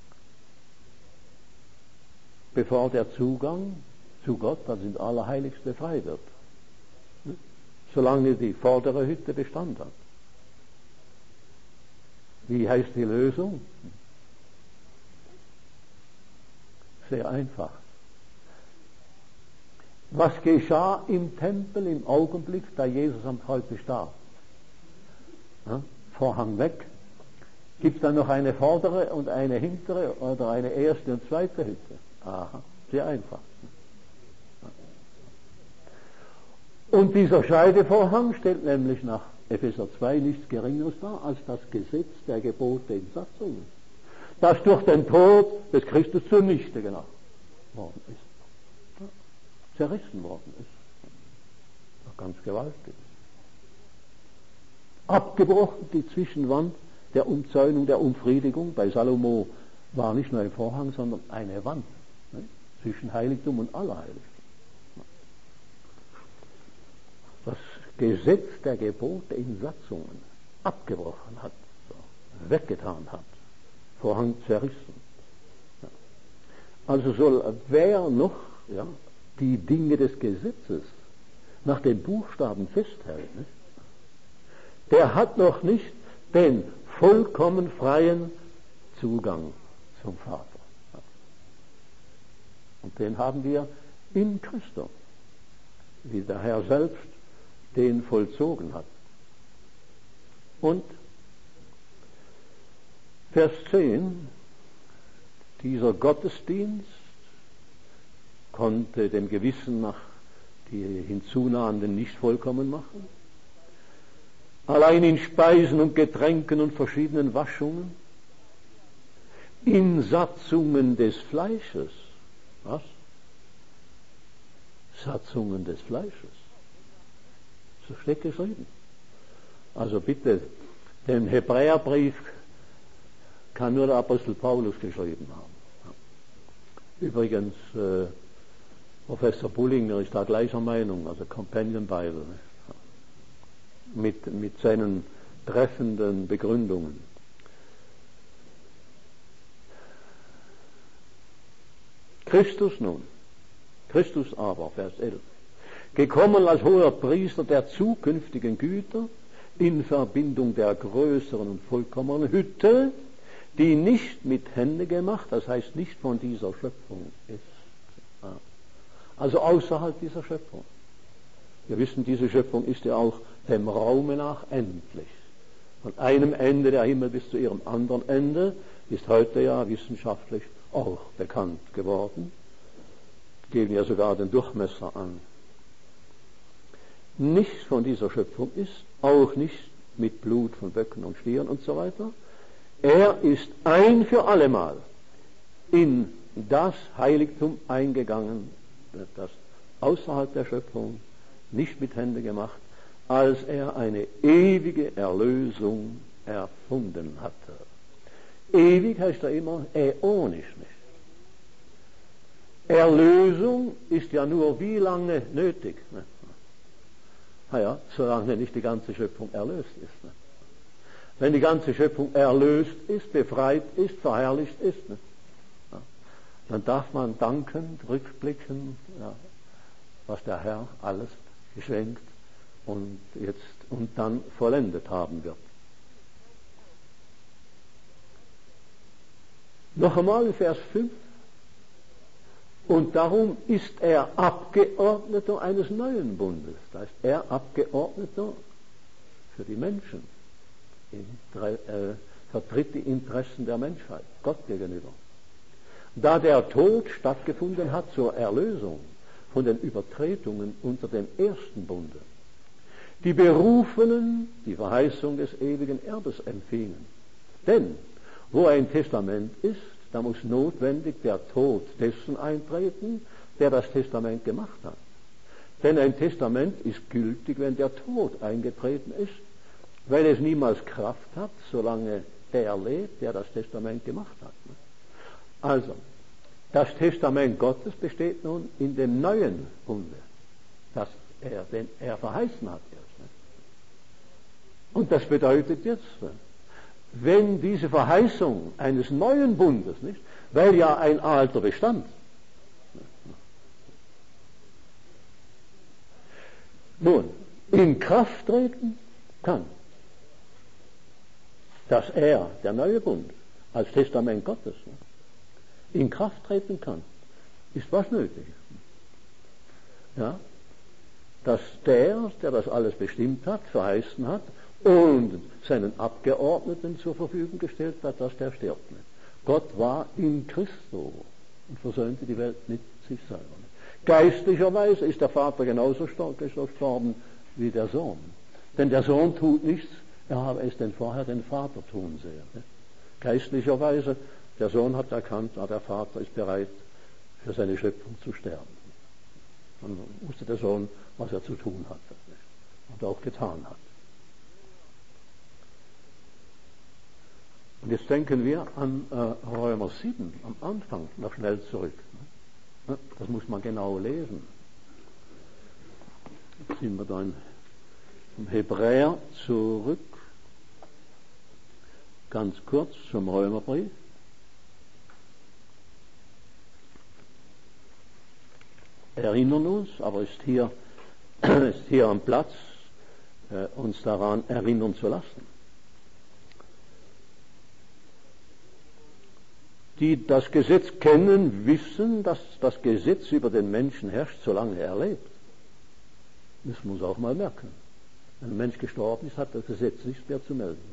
bevor der Zugang zu Gott, das in Allerheiligste, frei wird? Solange die vordere Hütte Bestand hat. Wie heißt die Lösung? Sehr einfach. Was geschah im Tempel im Augenblick, da Jesus am Kreuz starb? Ja, Vorhang weg. Gibt es dann noch eine vordere und eine hintere oder eine erste und zweite Hütte? Aha, sehr einfach. Und dieser Scheidevorhang stellt nämlich nach Epheser zwei nichts Geringeres dar als das Gesetz der Gebote in Satzungen, das durch den Tod des Christus zunichte gemacht worden ist, zerrissen worden ist. Ganz gewaltig. Abgebrochen die Zwischenwand der Umzäunung, der Umfriedigung. Bei Salomo war nicht nur ein Vorhang, sondern eine Wand, ne, zwischen Heiligtum und Allerheiligtum. Das Gesetz der Gebote in Satzungen abgebrochen hat, so, weggetan hat, Vorhang zerrissen. Ja. Also soll wer noch, ja, die Dinge des Gesetzes nach den Buchstaben festhält, ne, der hat noch nicht den vollkommen freien Zugang zum Vater. Ja. Und den haben wir in Christus, wie der Herr selbst den vollzogen hat. Und Vers zehn, dieser Gottesdienst konnte dem Gewissen nach die Hinzunahenden nicht vollkommen machen. Allein in Speisen und Getränken und verschiedenen Waschungen, in Satzungen des Fleisches. Was? Satzungen des Fleisches. So steht geschrieben. Also bitte, den Hebräerbrief kann nur der Apostel Paulus geschrieben haben. Übrigens, äh, Professor Bullinger ist da gleicher Meinung, also Companion Bible, mit, mit seinen treffenden Begründungen. Christus nun, Christus aber, Vers elf, gekommen als hoher Priester der zukünftigen Güter in Verbindung der größeren und vollkommenen Hütte, die nicht mit Händen gemacht, das heißt nicht von dieser Schöpfung ist. Also außerhalb dieser Schöpfung. Wir wissen, diese Schöpfung ist ja auch dem Raume nach endlich. Von einem Ende der Himmel bis zu ihrem anderen Ende ist heute ja wissenschaftlich auch bekannt geworden. Geben ja sogar den Durchmesser an. Nichts von dieser Schöpfung ist, auch nicht mit Blut von Böcken und Stieren und so weiter. Er ist ein für allemal in das Heiligtum eingegangen, das außerhalb der Schöpfung, nicht mit Händen gemacht, als er eine ewige Erlösung erfunden hatte. Ewig heißt ja immer äonisch, nicht? Erlösung ist ja nur wie lange nötig? Ne? Naja, solange nicht die ganze Schöpfung erlöst ist. Ne? Wenn die ganze Schöpfung erlöst ist, befreit ist, verherrlicht ist, ne? Ja, dann darf man dankend rückblicken, ja, was der Herr alles geschenkt und jetzt und dann vollendet haben wird. Noch einmal in Vers fünf. Und darum ist er Abgeordneter eines neuen Bundes. Das heißt, er Abgeordneter für die Menschen. Er äh, vertritt die Interessen der Menschheit, Gott gegenüber. Da der Tod stattgefunden hat zur Erlösung von den Übertretungen unter dem ersten Bunde, die Berufenen die Verheißung des ewigen Erbes empfingen. Denn wo ein Testament ist, da muss notwendig der Tod dessen eintreten, der das Testament gemacht hat. Denn ein Testament ist gültig, wenn der Tod eingetreten ist, weil es niemals Kraft hat, solange der lebt, der das Testament gemacht hat. Also, das Testament Gottes besteht nun in dem neuen Bunde, das er, den er verheißen hat erst. Und das bedeutet jetzt, wenn diese Verheißung eines neuen Bundes, nicht, weil ja ein alter bestand, nun in Kraft treten kann, dass er, der neue Bund, als Testament Gottes, in Kraft treten kann, ist was nötig. Ja, dass der, der das alles bestimmt hat, verheißen hat und seinen Abgeordneten zur Verfügung gestellt hat, dass der stirbt nicht. Gott war in Christo und versöhnte die Welt mit sich selber. Geistlicherweise ist der Vater genauso gestorben wie der Sohn. Denn der Sohn tut nichts, er habe es denn vorher den Vater tun sehen. Geistlicherweise, der Sohn hat erkannt, der Vater ist bereit, für seine Schöpfung zu sterben. Dann wusste der Sohn, was er zu tun hatte und auch getan hat. Und jetzt denken wir an äh, Römer sieben am Anfang noch schnell zurück. Das muss man genau lesen. Jetzt sind wir dann zum Hebräer zurück. Ganz kurz zum Römerbrief. Erinnern uns, aber ist hier, ist hier am Platz, äh, uns daran erinnern zu lassen. Die das Gesetz kennen, wissen, dass das Gesetz über den Menschen herrscht, solange er lebt. Das muss man auch mal merken. Wenn ein Mensch gestorben ist, hat das Gesetz nichts mehr zu melden.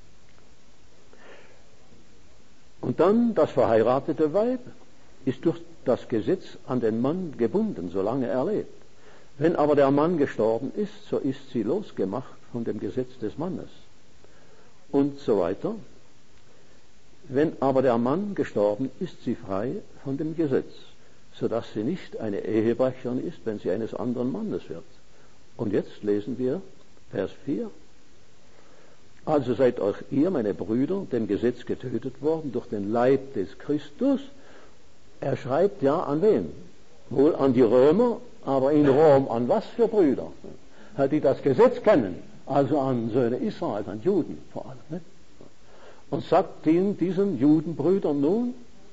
Und dann das verheiratete Weib ist durch das Gesetz an den Mann gebunden, solange er lebt. Wenn aber der Mann gestorben ist, so ist sie losgemacht von dem Gesetz des Mannes. Und so weiter. Wenn aber der Mann gestorben ist, sie frei von dem Gesetz, sodass sie nicht eine Ehebrecherin ist, wenn sie eines anderen Mannes wird. Und jetzt lesen wir Vers vier. Also seid euch ihr, meine Brüder, dem Gesetz getötet worden durch den Leib des Christus. Er schreibt ja an wen? Wohl an die Römer, aber in Rom an was für Brüder? Die das Gesetz kennen, also an Söhne Israel, an Juden vor allem. Ne? Und sagt ihnen, diesen Judenbrüdern nun,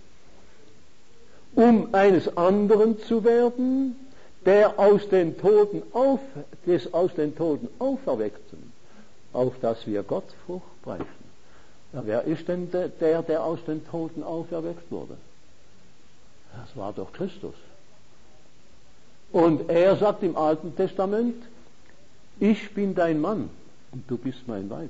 um eines anderen zu werden, der aus den Toten auf, des aus den Toten Auferweckten, auf dass wir Gott Frucht bringen. Ja, wer ist denn der, der aus den Toten auferweckt wurde? Das war doch Christus. Und er sagt im Alten Testament, ich bin dein Mann und du bist mein Weib.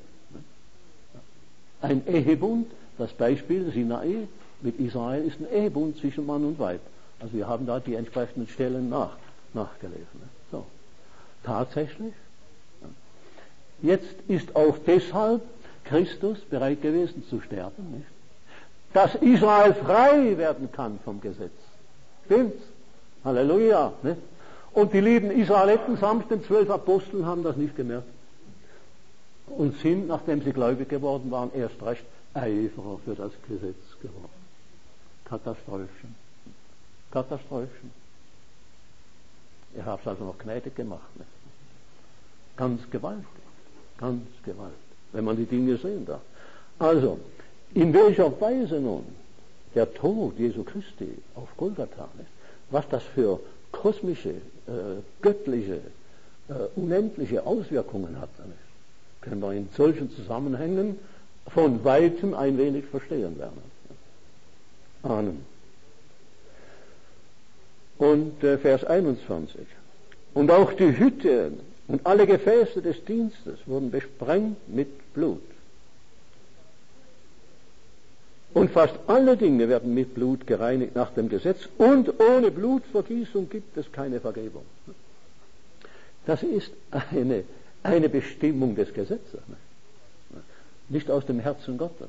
Ein Ehebund, das Beispiel Sinai mit Israel ist ein Ehebund zwischen Mann und Weib. Also wir haben da die entsprechenden Stellen nach, nachgelesen. So. Tatsächlich. Jetzt ist auch deshalb Christus bereit gewesen zu sterben, nicht? Dass Israel frei werden kann vom Gesetz. Stimmt's? Halleluja. Nicht? Und die lieben Israeliten samt den zwölf Aposteln haben das nicht gemerkt. Und sind, nachdem sie gläubig geworden waren, erst recht Eiferer für das Gesetz geworden. Katastrophen. Katastrophen. Ich habe es also noch gnädig gemacht. Nicht? Ganz gewaltig. Ganz gewaltig. Wenn man die Dinge sehen darf. Also, in welcher Weise nun der Tod Jesu Christi auf Golgatha ist, was das für kosmische, äh, göttliche, äh, unendliche Auswirkungen hat, nicht? Können wir in solchen Zusammenhängen von weitem ein wenig verstehen lernen. Ahnen. Und äh, Vers einundzwanzig. Und auch die Hütte und alle Gefäße des Dienstes wurden besprengt mit Blut. Und fast alle Dinge werden mit Blut gereinigt nach dem Gesetz. Und ohne Blutvergießung gibt es keine Vergebung. Das ist eine, eine Bestimmung des Gesetzes. Nicht aus dem Herzen Gottes.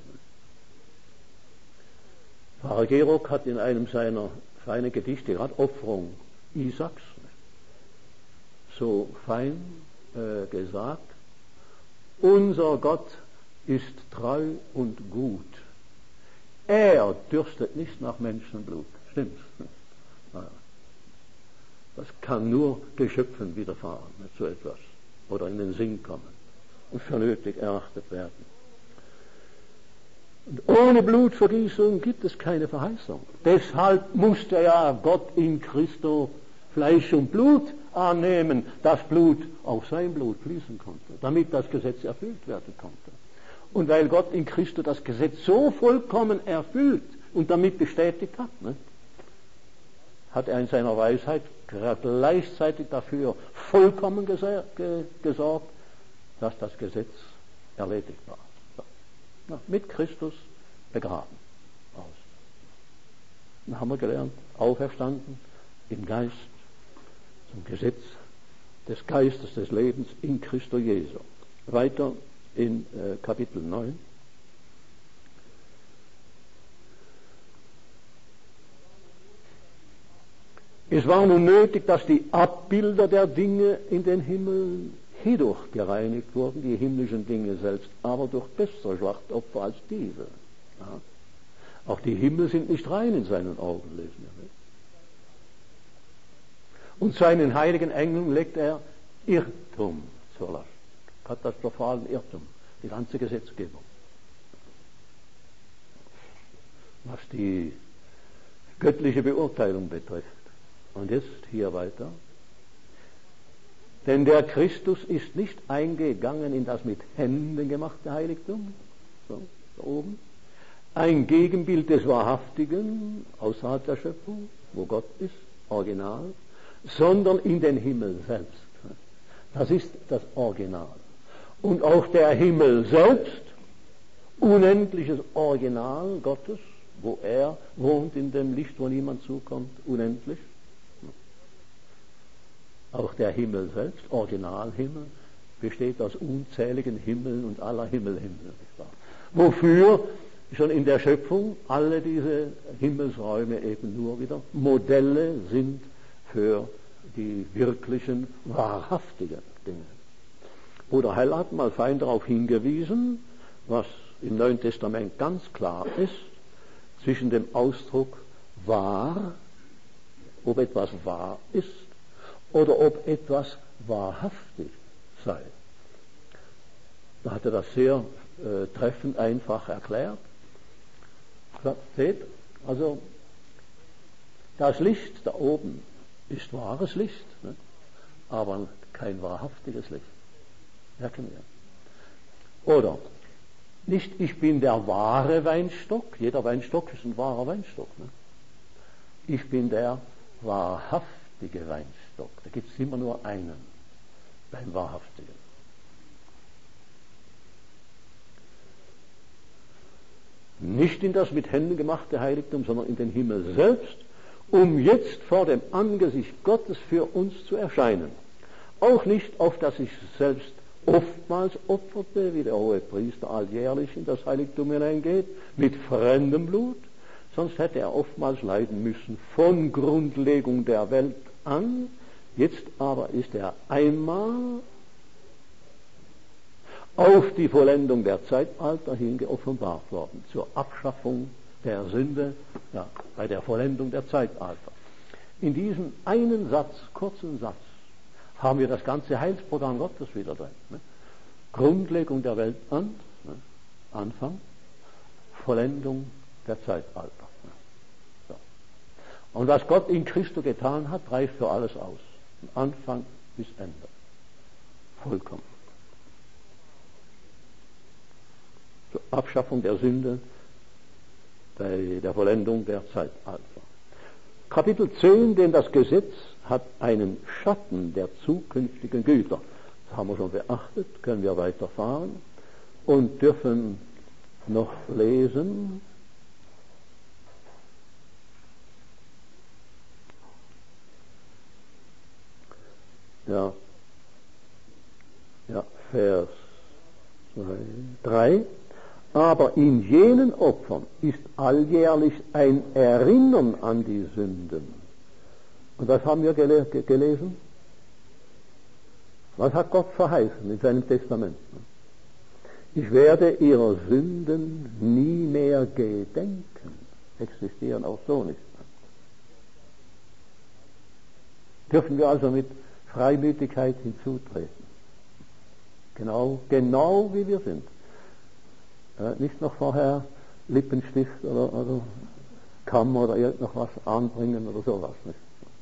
Pfarrer Gerock hat in einem seiner feinen Gedichte, gerade Opferung Isaaks, so fein äh, gesagt, unser Gott ist treu und gut. Er dürstet nicht nach Menschenblut. Stimmt's? Das kann nur Geschöpfen widerfahren, so etwas. Oder in den Sinn kommen und für nötig erachtet werden. Und ohne Blutvergießung gibt es keine Verheißung. Deshalb musste ja Gott in Christo Fleisch und Blut annehmen, das Blut auf sein Blut fließen konnte, damit das Gesetz erfüllt werden konnte. Und weil Gott in Christo das Gesetz so vollkommen erfüllt und damit bestätigt hat, ne, hat er in seiner Weisheit gleichzeitig dafür vollkommen gesorgt, dass das Gesetz erledigt war. So. Na, mit Christus begraben. Aus. Dann haben wir gelernt, auferstanden im Geist, zum Gesetz des Geistes des Lebens in Christo Jesu. Weiter in äh, Kapitel neun. Es war nun nötig, dass die Abbilder der Dinge in den Himmel hierdurch gereinigt wurden, die himmlischen Dinge selbst, aber durch bessere Schlachtopfer als diese. Ja. Auch die Himmel sind nicht rein in seinen Augen, lesen wir nicht. Und seinen heiligen Engeln legt er Irrtum zur Last. Katastrophalen Irrtum, die ganze Gesetzgebung. Was die göttliche Beurteilung betrifft. Und jetzt hier weiter. Denn der Christus ist nicht eingegangen in das mit Händen gemachte Heiligtum, so, da oben, ein Gegenbild des Wahrhaftigen außerhalb der Schöpfung, wo Gott ist, original, sondern in den Himmel selbst. Das ist das Original. Und auch der Himmel selbst, unendliches Original Gottes, wo er wohnt in dem Licht, wo niemand zukommt, unendlich. Auch der Himmel selbst, Originalhimmel, besteht aus unzähligen Himmeln und aller Himmelhimmel. Wofür schon in der Schöpfung alle diese Himmelsräume eben nur wieder Modelle sind für die wirklichen, wahrhaftigen Dinge. Bruder Heil hat mal fein darauf hingewiesen, was im Neuen Testament ganz klar ist, zwischen dem Ausdruck wahr, ob etwas wahr ist, oder ob etwas wahrhaftig sei. Da hat er das sehr äh, treffend einfach erklärt. Seht, also das Licht da oben ist wahres Licht, ne? Aber kein wahrhaftiges Licht. Merken wir. Oder Nicht, ich bin der wahre Weinstock, jeder Weinstock ist ein wahrer Weinstock. Ne? Ich bin der wahrhaftige Weinstock. Da gibt es immer nur einen, beim Wahrhaftigen. Nicht in das mit Händen gemachte Heiligtum, sondern in den Himmel selbst, um jetzt vor dem Angesicht Gottes für uns zu erscheinen. Auch nicht, auf das ich selbst oftmals opferte, wie der hohe Priester alljährlich in das Heiligtum hineingeht, mit fremdem Blut, sonst hätte er oftmals leiden müssen von Grundlegung der Welt an. Jetzt aber ist er einmal auf die Vollendung der Zeitalter hin geoffenbart worden, zur Abschaffung der Sünde, ja, bei der Vollendung der Zeitalter. In diesem einen Satz, kurzen Satz, haben wir das ganze Heilsprogramm Gottes wieder drin. Ne? Grundlegung der Welt an, ne? Anfang, Vollendung der Zeitalter. Ne? So. Und was Gott in Christus getan hat, reicht für alles aus. Von Anfang bis Ende. Vollkommen. Zur Abschaffung der Sünde bei der Vollendung der Zeitalter. Kapitel zehn, denn das Gesetz hat einen Schatten der zukünftigen Güter. Das haben wir schon beachtet, können wir weiterfahren und dürfen noch lesen. Ja, ja, Vers drei. Aber in jenen Opfern ist alljährlich ein Erinnern an die Sünden. Und was haben wir gele- gelesen? Was hat Gott verheißen in seinem Testament? Ich werde ihrer Sünden nie mehr gedenken. Existieren auch so nicht. Dürfen wir also mit Freimütigkeit hinzutreten. Genau, genau wie wir sind. Äh, nicht noch vorher Lippenstift oder, oder Kamm oder irgend noch was anbringen oder sowas. Nicht?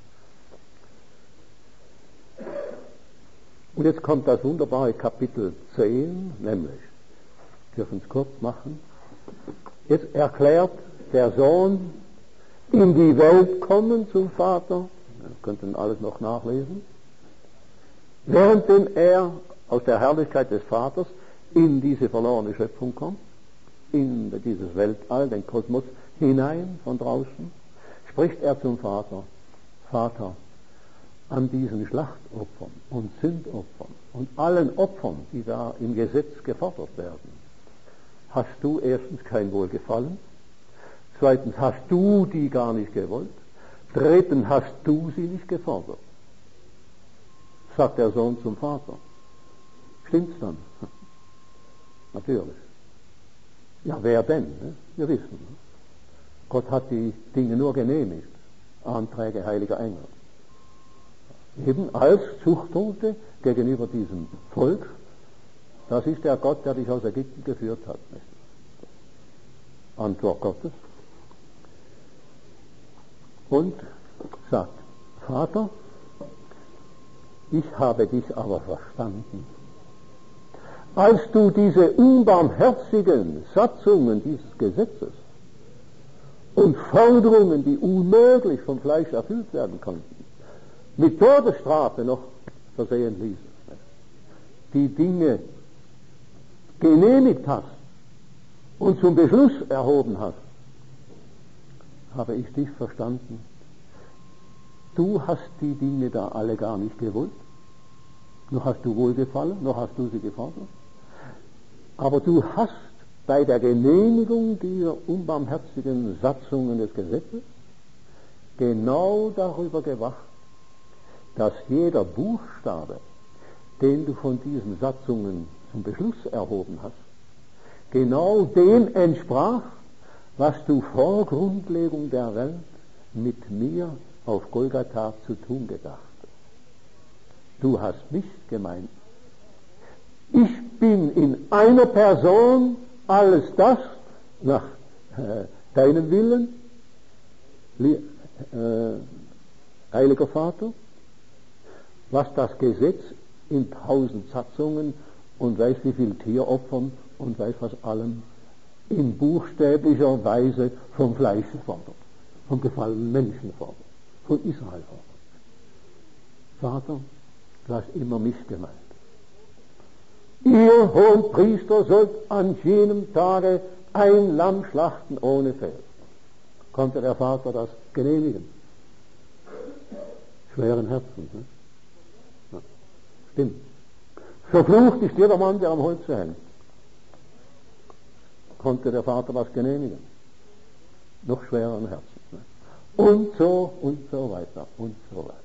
Und jetzt kommt das wunderbare Kapitel zehn, nämlich, wir dürfen es kurz machen, jetzt erklärt der Sohn in die Welt kommen zum Vater, wir könnten alles noch nachlesen, währenddem er aus der Herrlichkeit des Vaters in diese verlorene Schöpfung kommt, in dieses Weltall, den Kosmos hinein von draußen, spricht er zum Vater, Vater, an diesen Schlachtopfern und Sündopfern und allen Opfern, die da im Gesetz gefordert werden, hast du erstens kein Wohlgefallen, zweitens hast du die gar nicht gewollt, drittens hast du sie nicht gefordert, sagt der Sohn zum Vater. Stimmt's dann? Natürlich. Ja, wer denn? Ne? Wir wissen. Ne? Gott hat die Dinge nur genehmigt. Anträge heiliger Engel. Eben als Zuchttote gegenüber diesem Volk. Das ist der Gott, der dich aus Ägypten geführt hat. Nicht? Antwort Gottes. Und sagt, Vater, ich habe dich aber verstanden. Als du diese unbarmherzigen Satzungen dieses Gesetzes und Forderungen, die unmöglich vom Fleisch erfüllt werden konnten, mit Todesstrafe noch versehen ließen, die Dinge genehmigt hast und zum Beschluss erhoben hast, habe ich dich verstanden. Du hast die Dinge da alle gar nicht gewollt, noch hast du wohlgefallen, noch hast du sie gefordert. Aber du hast bei der Genehmigung dieser unbarmherzigen Satzungen des Gesetzes genau darüber gewacht, dass jeder Buchstabe, den du von diesen Satzungen zum Beschluss erhoben hast, genau dem entsprach, was du vor Grundlegung der Welt mit mir auf Golgatha zu tun gedacht. Du hast mich gemeint. Ich bin in einer Person alles das nach äh, deinem Willen, äh, heiliger Vater, was das Gesetz in tausend Satzungen und weiß wie viel Tieropfern und weiß was allem in buchstäblicher Weise vom Fleisch fordert, vom gefallenen Menschen fordert, von Israel fordert. Vater, du hast immer mich gemeint. Ihr Hohenpriester sollt an jenem Tage ein Lamm schlachten ohne Fehl. Konnte der Vater das genehmigen? Schweren Herzens, ne? Ja, stimmt. Verflucht ist jeder Mann, der am Holze hängt. Konnte der Vater das genehmigen? Noch schwereren Herzens. Ne? Und so und so weiter und so weiter.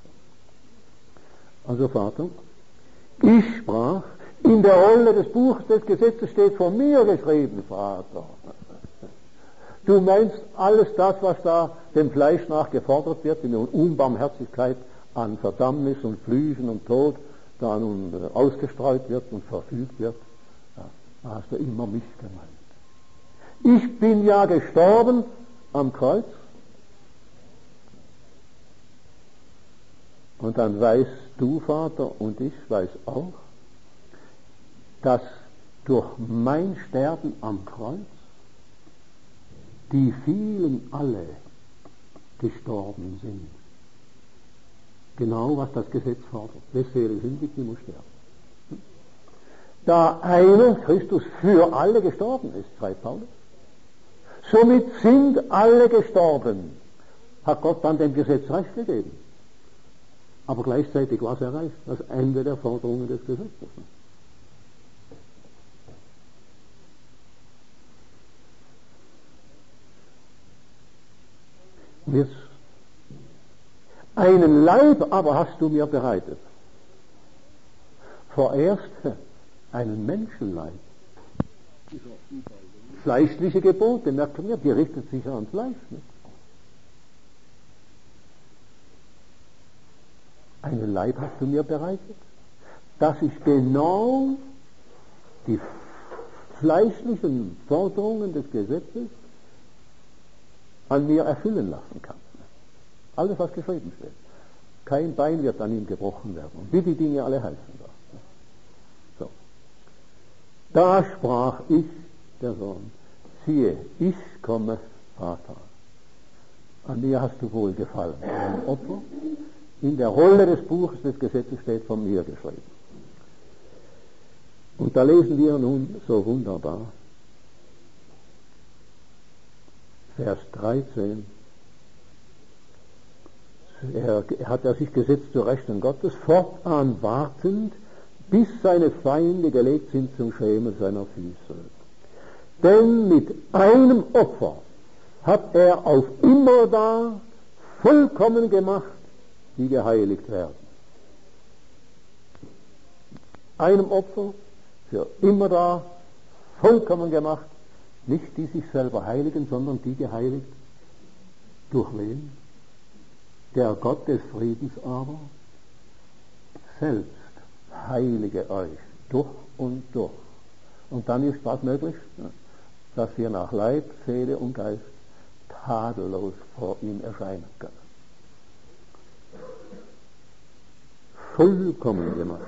Also Vater, ich sprach, in der Rolle des Buches des Gesetzes steht von mir geschrieben, Vater. Du meinst alles das, was da dem Fleisch nach gefordert wird, in der Unbarmherzigkeit an Verdammnis und Flüchen und Tod, da nun ausgestreut wird und verfügt wird, ja, da hast du immer mich gemeint. Ich bin ja gestorben am Kreuz. Und dann weißt du, Vater, und ich weiß auch, dass durch mein Sterben am Kreuz die vielen alle gestorben sind. Genau, was das Gesetz fordert. Wer Seele sündigt, die muss sterben. Da einer, Christus, für alle gestorben ist, schreibt Paulus, somit sind alle gestorben, hat Gott dann dem Gesetz Recht gegeben. Aber gleichzeitig was erreicht? Das Ende der Forderungen des Gesetzes. Jetzt, einen Leib aber hast du mir bereitet. Vorerst einen Menschenleib. Fleischliche Gebote, merkt ihr, die richtet sich ans Fleisch. Nicht? Einen Leib hast du mir bereitet, dass ich genau die fleischlichen Forderungen des Gesetzes an mir erfüllen lassen kann. Alles, was geschrieben steht. Kein Bein wird an ihm gebrochen werden. Und wie die Dinge alle heißen da. So. Da sprach ich, der Sohn, siehe, ich komme, Vater. An mir hast du wohl gefallen. Ein Opfer. In der Rolle des Buches des Gesetzes steht von mir geschrieben. Und da lesen wir nun so wunderbar, Vers dreizehn, er, er hat er sich gesetzt zur Rechten Gottes, fortan wartend, bis seine Feinde gelegt sind zum Schemel seiner Füße. Denn mit einem Opfer hat er auf immerdar vollkommen gemacht, die geheiligt werden. Einem Opfer für immerdar vollkommen gemacht, nicht die sich selber heiligen, sondern die geheiligt. Durch wen? Der Gott des Friedens aber selbst heilige euch durch und durch. Und dann ist was möglich, dass wir nach Leib, Seele und Geist tadellos vor ihm erscheinen können. Vollkommen gemacht.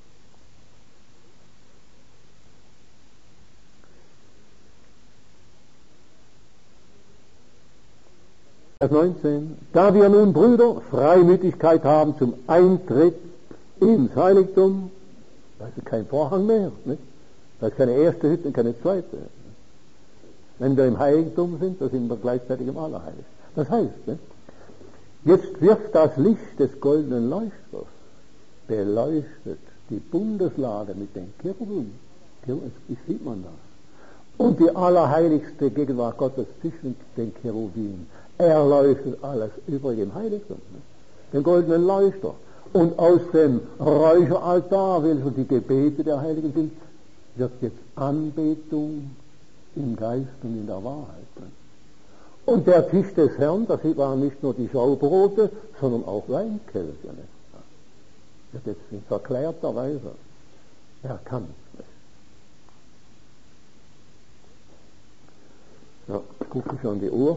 Vers neunzehn. Da wir nun, Brüder, Freimütigkeit haben zum Eintritt ins Heiligtum, da ist kein Vorhang mehr, nicht? Da ist keine erste Hütte und keine zweite. Wenn wir im Heiligtum sind, da sind wir gleichzeitig im Allerheiligsten. Das heißt, nicht? Jetzt wirft das Licht des goldenen Leuchters, beleuchtet die Bundeslade mit den Cherubim. Das sieht man das. Und die allerheiligste Gegenwart Gottes zwischen den Cherubim erleuchtet alles übrige im Heiligtum. Den goldenen Leuchter. Und aus dem Räucheraltar, welcher die Gebete der Heiligen sind, wird jetzt Anbetung im Geist und in der Wahrheit. Und der Tisch des Herrn, das waren nicht nur die Schaubrote, sondern auch Weinkelche. Wird jetzt in verklärter Weise erkannt. Ja, ich gucke schon die Uhr.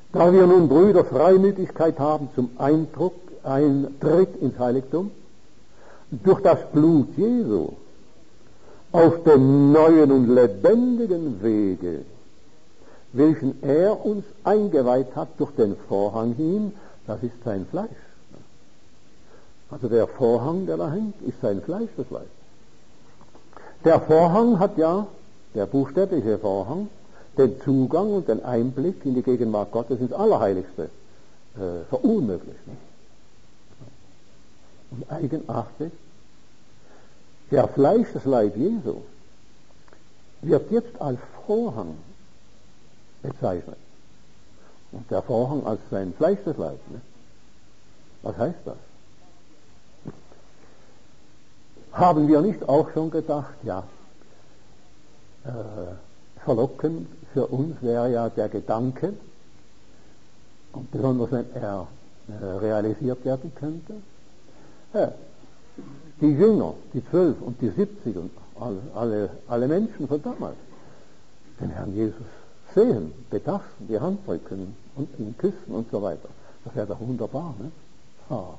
Da wir nun, Brüder, Freimütigkeit haben zum Eindruck, Eintritt ins Heiligtum, durch das Blut Jesu, auf dem neuen und lebendigen Wege, welchen er uns eingeweiht hat durch den Vorhang hin, das ist sein Fleisch. Also der Vorhang, der da hängt, ist sein Fleisch, das Fleisch. Der Vorhang hat ja, der buchstäbliche Vorhang, den Zugang und den Einblick in die Gegenwart Gottes ins Allerheiligste äh, verunmöglicht. Nicht? Und eigenartig, der Fleischesleib Jesu wird jetzt als Vorhang bezeichnet. Und der Vorhang als sein Fleischesleib. Ne? Was heißt das? Haben wir nicht auch schon gedacht, ja, äh, verlockend für uns wäre ja der Gedanke, und besonders wenn er äh, realisiert werden könnte, ja, die Jünger, die zwölf und die siebzig und alle, alle, alle Menschen von damals, den Herrn Jesus sehen, betasten, die Hand drücken und ihn küssen und so weiter. Das wäre doch wunderbar, ne? Ah.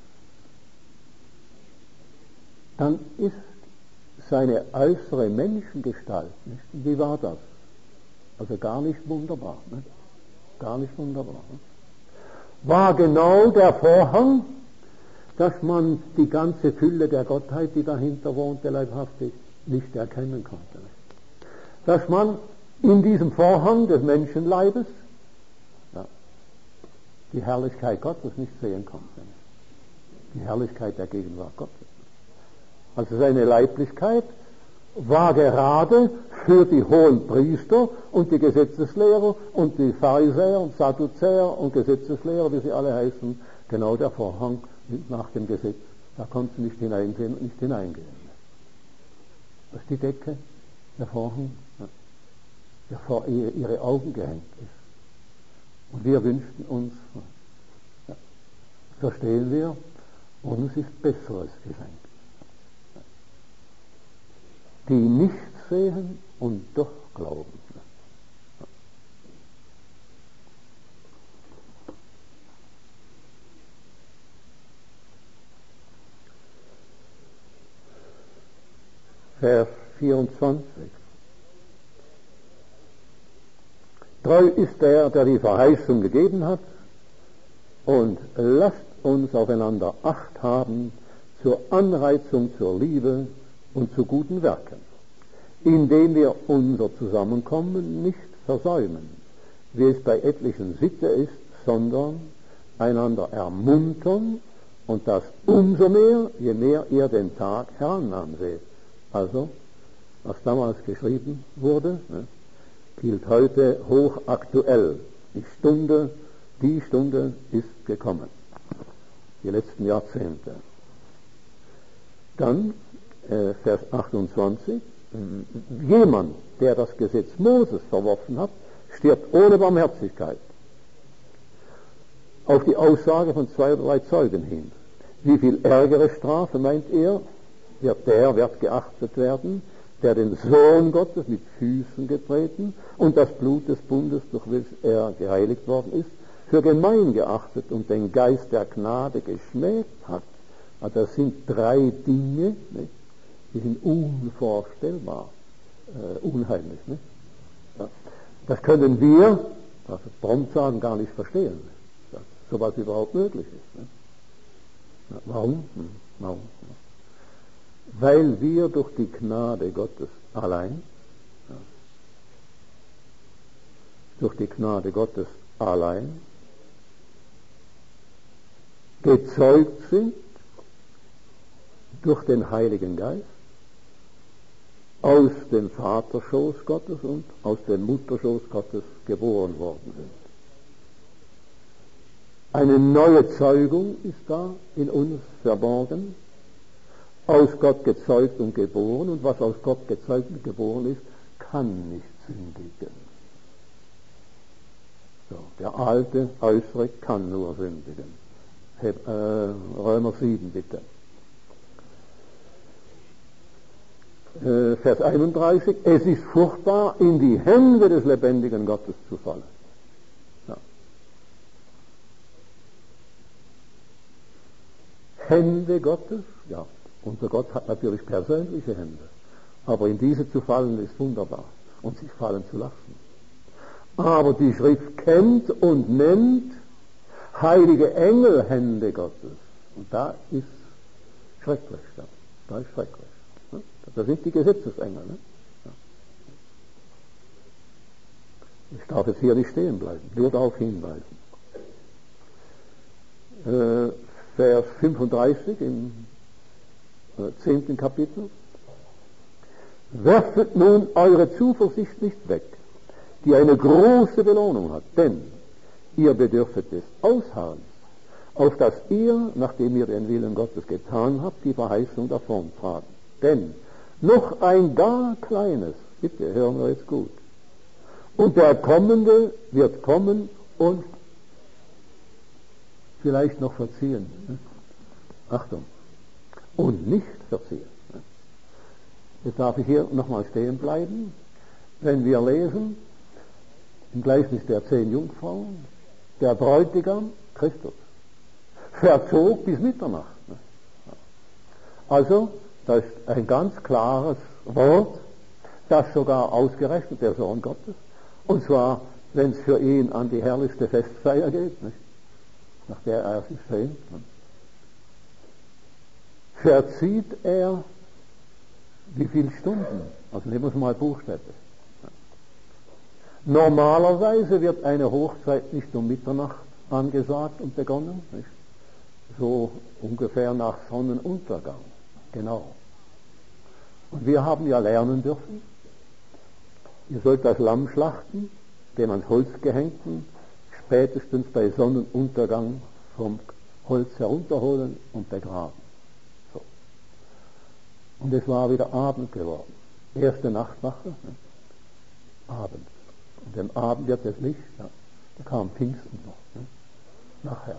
Dann ist seine äußere Menschengestalt, nicht? Wie war das? Also gar nicht wunderbar, ne? Gar nicht wunderbar. Ne? War genau der Vorhang, dass man die ganze Fülle der Gottheit, die dahinter wohnte, leibhaftig nicht erkennen konnte. Dass man in diesem Vorhang des Menschenleibes ja, die Herrlichkeit Gottes nicht sehen konnte. Die Herrlichkeit der Gegenwart Gottes. Also seine Leiblichkeit war gerade für die hohen Priester und die Gesetzeslehrer und die Pharisäer und Sadduzäer und Gesetzeslehrer, wie sie alle heißen, genau der Vorhang nach dem Gesetz. Da konnten sie nicht hineinsehen und nicht hineingehen. Das ist die Decke, der Vorhang, der vor ihre Augen gehängt ist. Und wir wünschten uns, ja, verstehen wir, uns ist Besseres geschenkt. Die nicht sehen und doch glauben. Vers vierundzwanzig. Treu ist der, der die Verheißung gegeben hat, und lasst uns aufeinander Acht haben zur Anreizung zur Liebe und zu guten Werken, indem wir unser Zusammenkommen nicht versäumen, wie es bei etlichen Sitte ist, sondern einander ermuntern, und das umso mehr, je mehr ihr den Tag herannahen seht. Also, was damals geschrieben wurde, ne, gilt heute hochaktuell. Die Stunde, die Stunde ist gekommen. Die letzten Jahrzehnte. Dann, äh, Vers achtundzwanzig, jemand, der das Gesetz Moses verworfen hat, stirbt ohne Barmherzigkeit. Auf die Aussage von zwei oder drei Zeugen hin. Wie viel ärgere Strafe, meint er, wird der wird geachtet werden, der den Sohn Gottes mit Füßen getreten und das Blut des Bundes, durch welches er geheiligt worden ist, für gemein geachtet und den Geist der Gnade geschmäht hat. Also das sind drei Dinge, nicht? Die sind unvorstellbar, äh, unheimlich. Nicht? Ja. Das können wir, also prompt sagen, gar nicht verstehen, dass sowas überhaupt möglich ist. Nicht? Ja, warum? Hm, warum? Weil wir durch die Gnade Gottes allein, ja, durch die Gnade Gottes allein gezeugt sind durch den Heiligen Geist aus dem Vaterschoß Gottes und aus dem Mutterschoß Gottes geboren worden sind. Eine neue Zeugung ist da in uns verborgen, aus Gott gezeugt und geboren, und was aus Gott gezeugt und geboren ist, kann nicht sündigen. So, der alte Äußere kann nur sündigen. Äh, Römer sieben, bitte. Äh, Vers einunddreißig, es ist furchtbar, in die Hände des lebendigen Gottes zu fallen. Ja. Hände Gottes, ja, unser Gott hat natürlich persönliche Hände, aber in diese zu fallen ist wunderbar und sich fallen zu lassen. Aber die Schrift kennt und nennt heilige Engel Hände Gottes. Und da ist schrecklich, ja. Da ist schrecklich. Ja. Das sind die Gesetzesengel. Ne? Ja. Ich darf jetzt hier nicht stehen bleiben, nur darauf hinweisen. Äh, Vers fünfunddreißig im äh, zehnten Kapitel. Werfet nun eure Zuversicht nicht weg, die eine große Belohnung hat, denn ihr bedürfet des Ausharrens, auf dass ihr, nachdem ihr den Willen Gottes getan habt, die Verheißung davon tragen. Denn noch ein gar kleines, bitte hören wir jetzt gut, und der Kommende wird kommen und vielleicht noch verziehen. Achtung, und nicht verziehen. Jetzt darf ich hier nochmal stehen bleiben. Wenn wir lesen, im Gleichnis der zehn Jungfrauen, der Bräutigam, Christus, verzog bis Mitternacht. Also, das ist ein ganz klares Wort, das sogar ausgerechnet der Sohn Gottes, und zwar, wenn es für ihn an die herrlichste Festfeier geht, nicht? Nach der er sich sehnt, verzieht er wie viele Stunden? Also nehmen wir es mal buchstäblich. Normalerweise wird eine Hochzeit nicht um Mitternacht angesagt und begonnen, nicht? So ungefähr nach Sonnenuntergang, genau. Und wir haben ja lernen dürfen, ihr sollt das Lamm schlachten, den ans Holz gehängten, spätestens bei Sonnenuntergang vom Holz herunterholen und begraben. So. Und es war wieder Abend geworden. Erste Nachtwache, ne? Abend. Und am Abend wird das Licht, ja, da kam Pfingsten noch, ne? Nachher.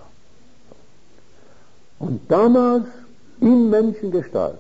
Und damals in Menschengestalt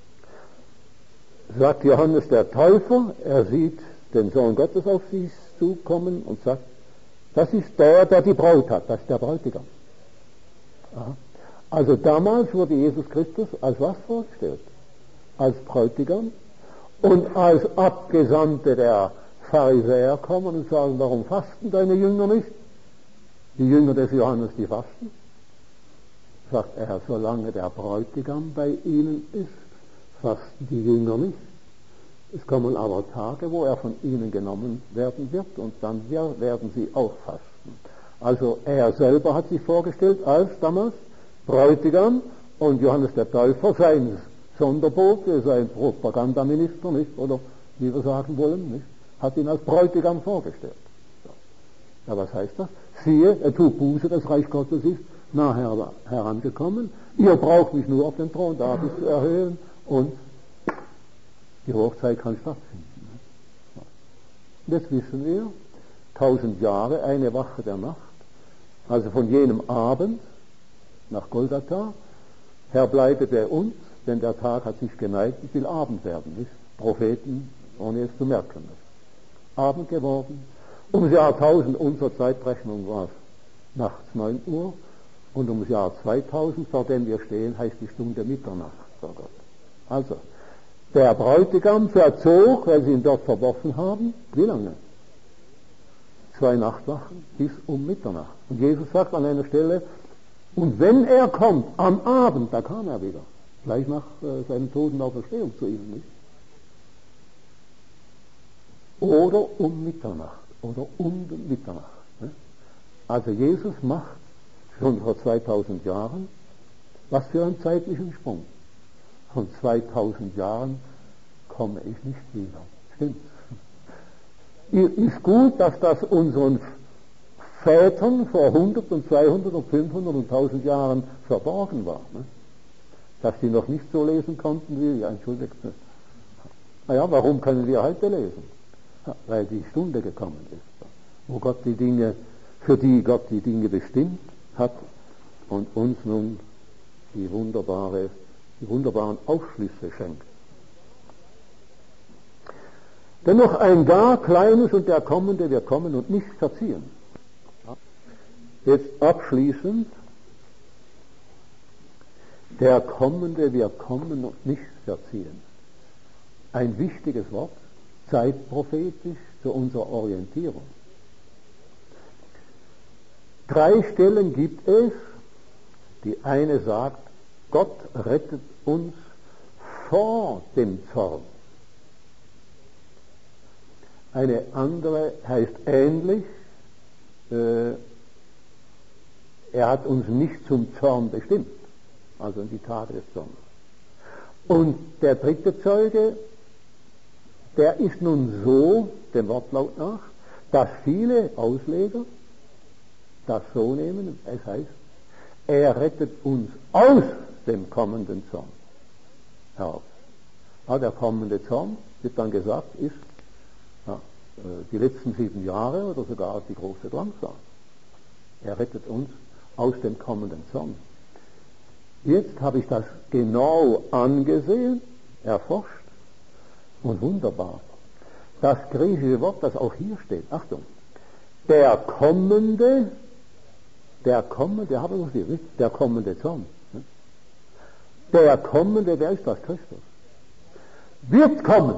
sagt Johannes der Täufer, er sieht den Sohn Gottes auf sich zukommen und sagt, das ist der, der die Braut hat, das ist der Bräutigam. Aha. Also damals wurde Jesus Christus als was vorgestellt? Als Bräutigam und als Abgesandte der Pharisäer kommen und sagen, warum fasten deine Jünger nicht? Die Jünger des Johannes, die fasten. Sagt er, solange der Bräutigam bei ihnen ist, fasten die Jünger nicht. Es kommen aber Tage, wo er von ihnen genommen werden wird und dann werden sie auch fasten. Also er selber hat sich vorgestellt als damals Bräutigam und Johannes der Täufer sein Sonderbote, sein Propagandaminister, nicht? Oder wie wir sagen wollen, nicht? Hat ihn als Bräutigam vorgestellt. Ja, was heißt das? Siehe, er tut Buße, das Reich Gottes ist nachher herangekommen. Ihr braucht mich nur auf den Thron Davids zu erhöhen und die Hochzeit kann stattfinden. Jetzt wissen wir, tausend Jahre, eine Wache der Nacht, also von jenem Abend nach Golgatha, Herr, bleibe bei uns, denn der Tag hat sich geneigt, es will Abend werden, nicht? Propheten, ohne es zu merken. Nicht? Abend geworden, ums Jahr tausend unserer Zeitrechnung war es nachts neun Uhr und ums Jahr zweitausend, vor dem wir stehen, heißt die Stunde Mitternacht, sagt Gott. Also, der Bräutigam verzog, weil sie ihn dort verworfen haben, wie lange? Zwei Nachtwachen bis um Mitternacht. Und Jesus sagt an einer Stelle, und wenn er kommt, am Abend, da kam er wieder, gleich nach äh, seinem Tod und Auferstehung zu ihnen, nicht? Oder um Mitternacht, oder um Mitternacht. Ne? Also Jesus macht schon vor zweitausend Jahren, was für einen zeitlichen Sprung. Von zweitausend Jahren komme ich nicht wieder. Stimmt. Ist gut, dass das unseren Vätern vor hundert und zweihundert und fünfhundert und tausend Jahren verborgen war. Ne? Dass die noch nicht so lesen konnten wie wir. Entschuldigt. Naja, warum können wir heute lesen? Ja, weil die Stunde gekommen ist, wo Gott die Dinge, für die Gott die Dinge bestimmt hat und uns nun die wunderbare die wunderbaren Aufschlüsse schenkt. Dennoch ein gar kleines und der Kommende wird kommen und nicht verziehen. Jetzt abschließend, Der Kommende, wir kommen und nicht verziehen. Ein wichtiges Wort, zeitprophetisch zu unserer Orientierung. Drei Stellen gibt es. Die eine sagt, Gott rettet uns vor dem Zorn. Eine andere heißt ähnlich, äh, er hat uns nicht zum Zorn bestimmt, also in die Tage des Zorns. Und der dritte Zeuge, der ist nun so, dem Wortlaut nach, dass viele Ausleger das so nehmen, es heißt, er rettet uns aus dem kommenden Zorn heraus. Ja, der kommende Zorn, wird dann gesagt, ist ja, die letzten sieben Jahre oder sogar die große Drangsal. Er rettet uns aus dem kommenden Zorn. Jetzt habe ich das genau angesehen, erforscht und wunderbar. Das griechische Wort, das auch hier steht, Achtung, der kommende, der kommende, der habe ich noch der kommende Zorn. Der kommende, wer ist das? Christus. Wird kommen.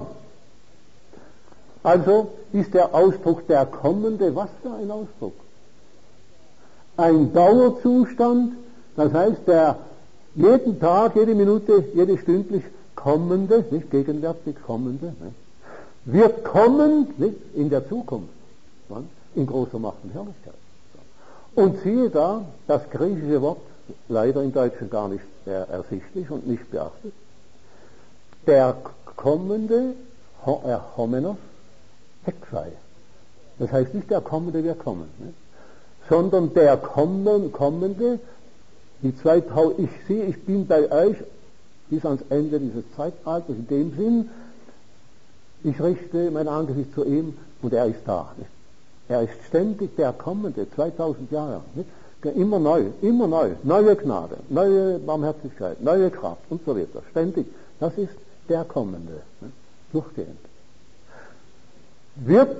Also ist der Ausdruck der kommende, was für ein Ausdruck? Ein Dauerzustand, das heißt der jeden Tag, jede Minute, jede stündlich kommende, nicht gegenwärtig kommende, nicht, wird kommen nicht, in der Zukunft, in großer Macht und Herrlichkeit. Und siehe da, das griechische Wort, leider im Deutschen gar nicht sehr ersichtlich und nicht beachtet, der kommende, Homenos, Hexai. Das heißt nicht der kommende, wir kommen, nicht? Sondern der kommende, die zweitausend, ich sehe, ich bin bei euch bis ans Ende dieses Zeitalters, in dem Sinn, ich richte mein Angesicht zu ihm und er ist da. Nicht? Er ist ständig der Kommende, zweitausend Jahre, nicht? Immer neu, immer neu, neue Gnade, neue Barmherzigkeit, neue Kraft und so weiter, ständig. Das ist der Kommende, nicht? Durchgehend. Wird,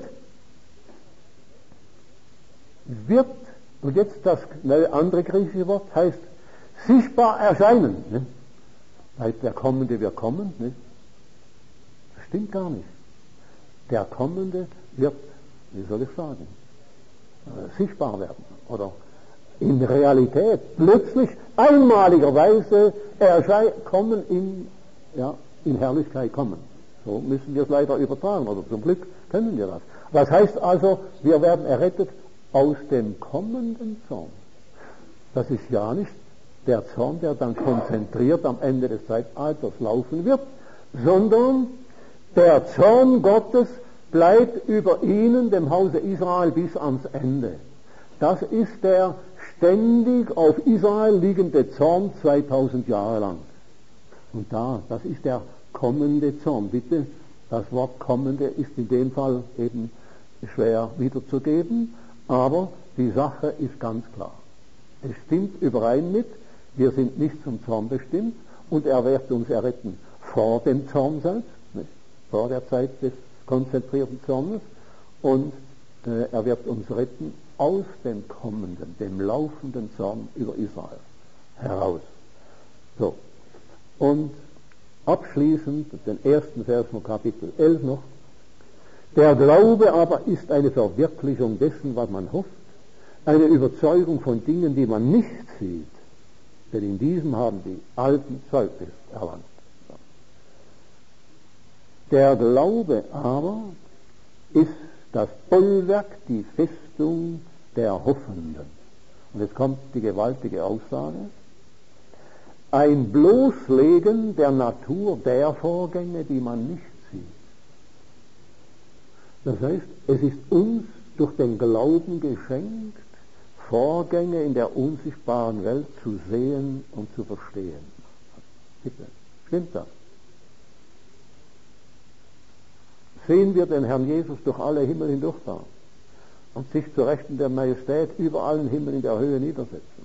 wird, und jetzt das andere griechische Wort heißt sichtbar erscheinen. Nicht? Heißt der Kommende wird kommen. Nicht? Das stimmt gar nicht. Der Kommende wird, wie soll ich sagen, äh, sichtbar werden. Oder in Realität plötzlich einmaligerweise erscheinen, kommen in, ja, in Herrlichkeit kommen. So müssen wir es leider übertragen, oder zum Glück können wir das. Was heißt also, wir werden errettet aus dem kommenden Zorn. Das ist ja nicht der Zorn, der dann konzentriert am Ende des Zeitalters laufen wird, sondern der Zorn Gottes bleibt über ihnen, dem Hause Israel, bis ans Ende. Das ist der ständig auf Israel liegende Zorn zweitausend Jahre lang. Und da, das ist der kommende Zorn. Bitte, das Wort kommende ist in dem Fall eben schwer wiederzugeben, aber die Sache ist ganz klar. Es stimmt überein mit, wir sind nicht zum Zorn bestimmt und er wird uns erretten vor dem Zorn selbst, nicht? Vor der Zeit des konzentrierten Zornes, und äh, er wird uns retten aus dem kommenden, dem laufenden Zorn über Israel heraus. So, und abschließend den ersten Vers von Kapitel elf noch. Der Glaube aber ist eine Verwirklichung dessen, was man hofft, eine Überzeugung von Dingen, die man nicht sieht, denn in diesem haben die Alten Zeugnis erlangt. Der Glaube aber ist das Bollwerk, die Festung der Hoffenden. Und jetzt kommt die gewaltige Aussage. Ein Bloßlegen der Natur der Vorgänge, die man nicht sieht. Das heißt, es ist uns durch den Glauben geschenkt, Vorgänge in der unsichtbaren Welt zu sehen und zu verstehen. Bitte, stimmt das? Sehen wir den Herrn Jesus durch alle Himmel hindurch da und sich zu Rechten der Majestät über allen Himmel in der Höhe niedersetzen?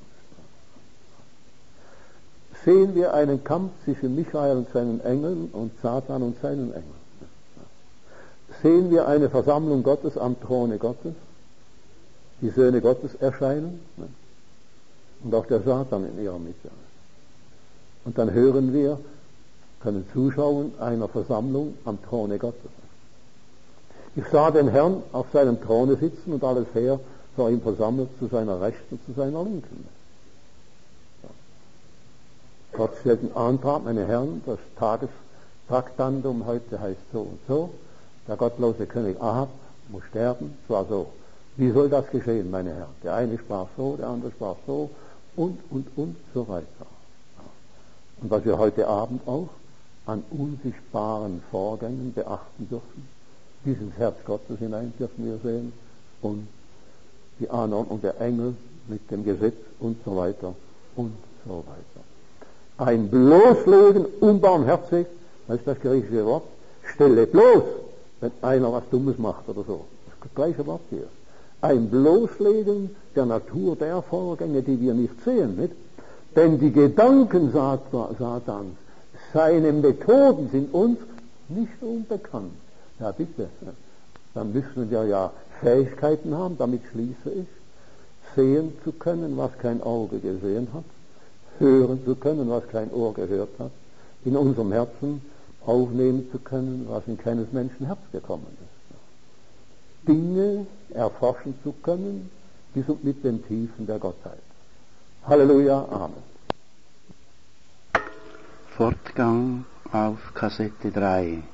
Sehen wir einen Kampf zwischen Michael und seinen Engeln und Satan und seinen Engeln? Sehen wir eine Versammlung Gottes am Throne Gottes, die Söhne Gottes erscheinen und auch der Satan in ihrer Mitte? Und dann hören wir, können zuschauen einer Versammlung am Throne Gottes. Ich sah den Herrn auf seinem Throne sitzen und alles Heer vor ihm versammelt, zu seiner Rechten, zu seiner Linken. Gott stellt einen Antrag, meine Herren, das Tagestraktandum heute heißt so und so, der gottlose König Ahab muss sterben, zwar so. Wie soll das geschehen, meine Herren? Der eine sprach so, der andere sprach so und, und, und so weiter. Und was wir heute Abend auch an unsichtbaren Vorgängen beachten dürfen, dieses Herz Gottes hinein dürfen wir sehen und die Anordnung der Engel mit dem Gesetz und so weiter und so weiter. Ein Bloßlegen, unbarmherzig, das ist das griechische Wort, stelle bloß, wenn einer was Dummes macht oder so. Das gleiche Wort hier. Ein Bloßlegen der Natur der Vorgänge, die wir nicht sehen, nicht? Denn die Gedanken Satans, seine Methoden sind uns nicht unbekannt. Ja bitte, dann müssen wir ja Fähigkeiten haben, damit schließe ich, sehen zu können, was kein Auge gesehen hat, hören zu können, was kein Ohr gehört hat, in unserem Herzen aufnehmen zu können, was in keines Menschen Herz gekommen ist. Dinge erforschen zu können, bis und mit den Tiefen der Gottheit. Halleluja, Amen. Fortgang auf Kassette drei.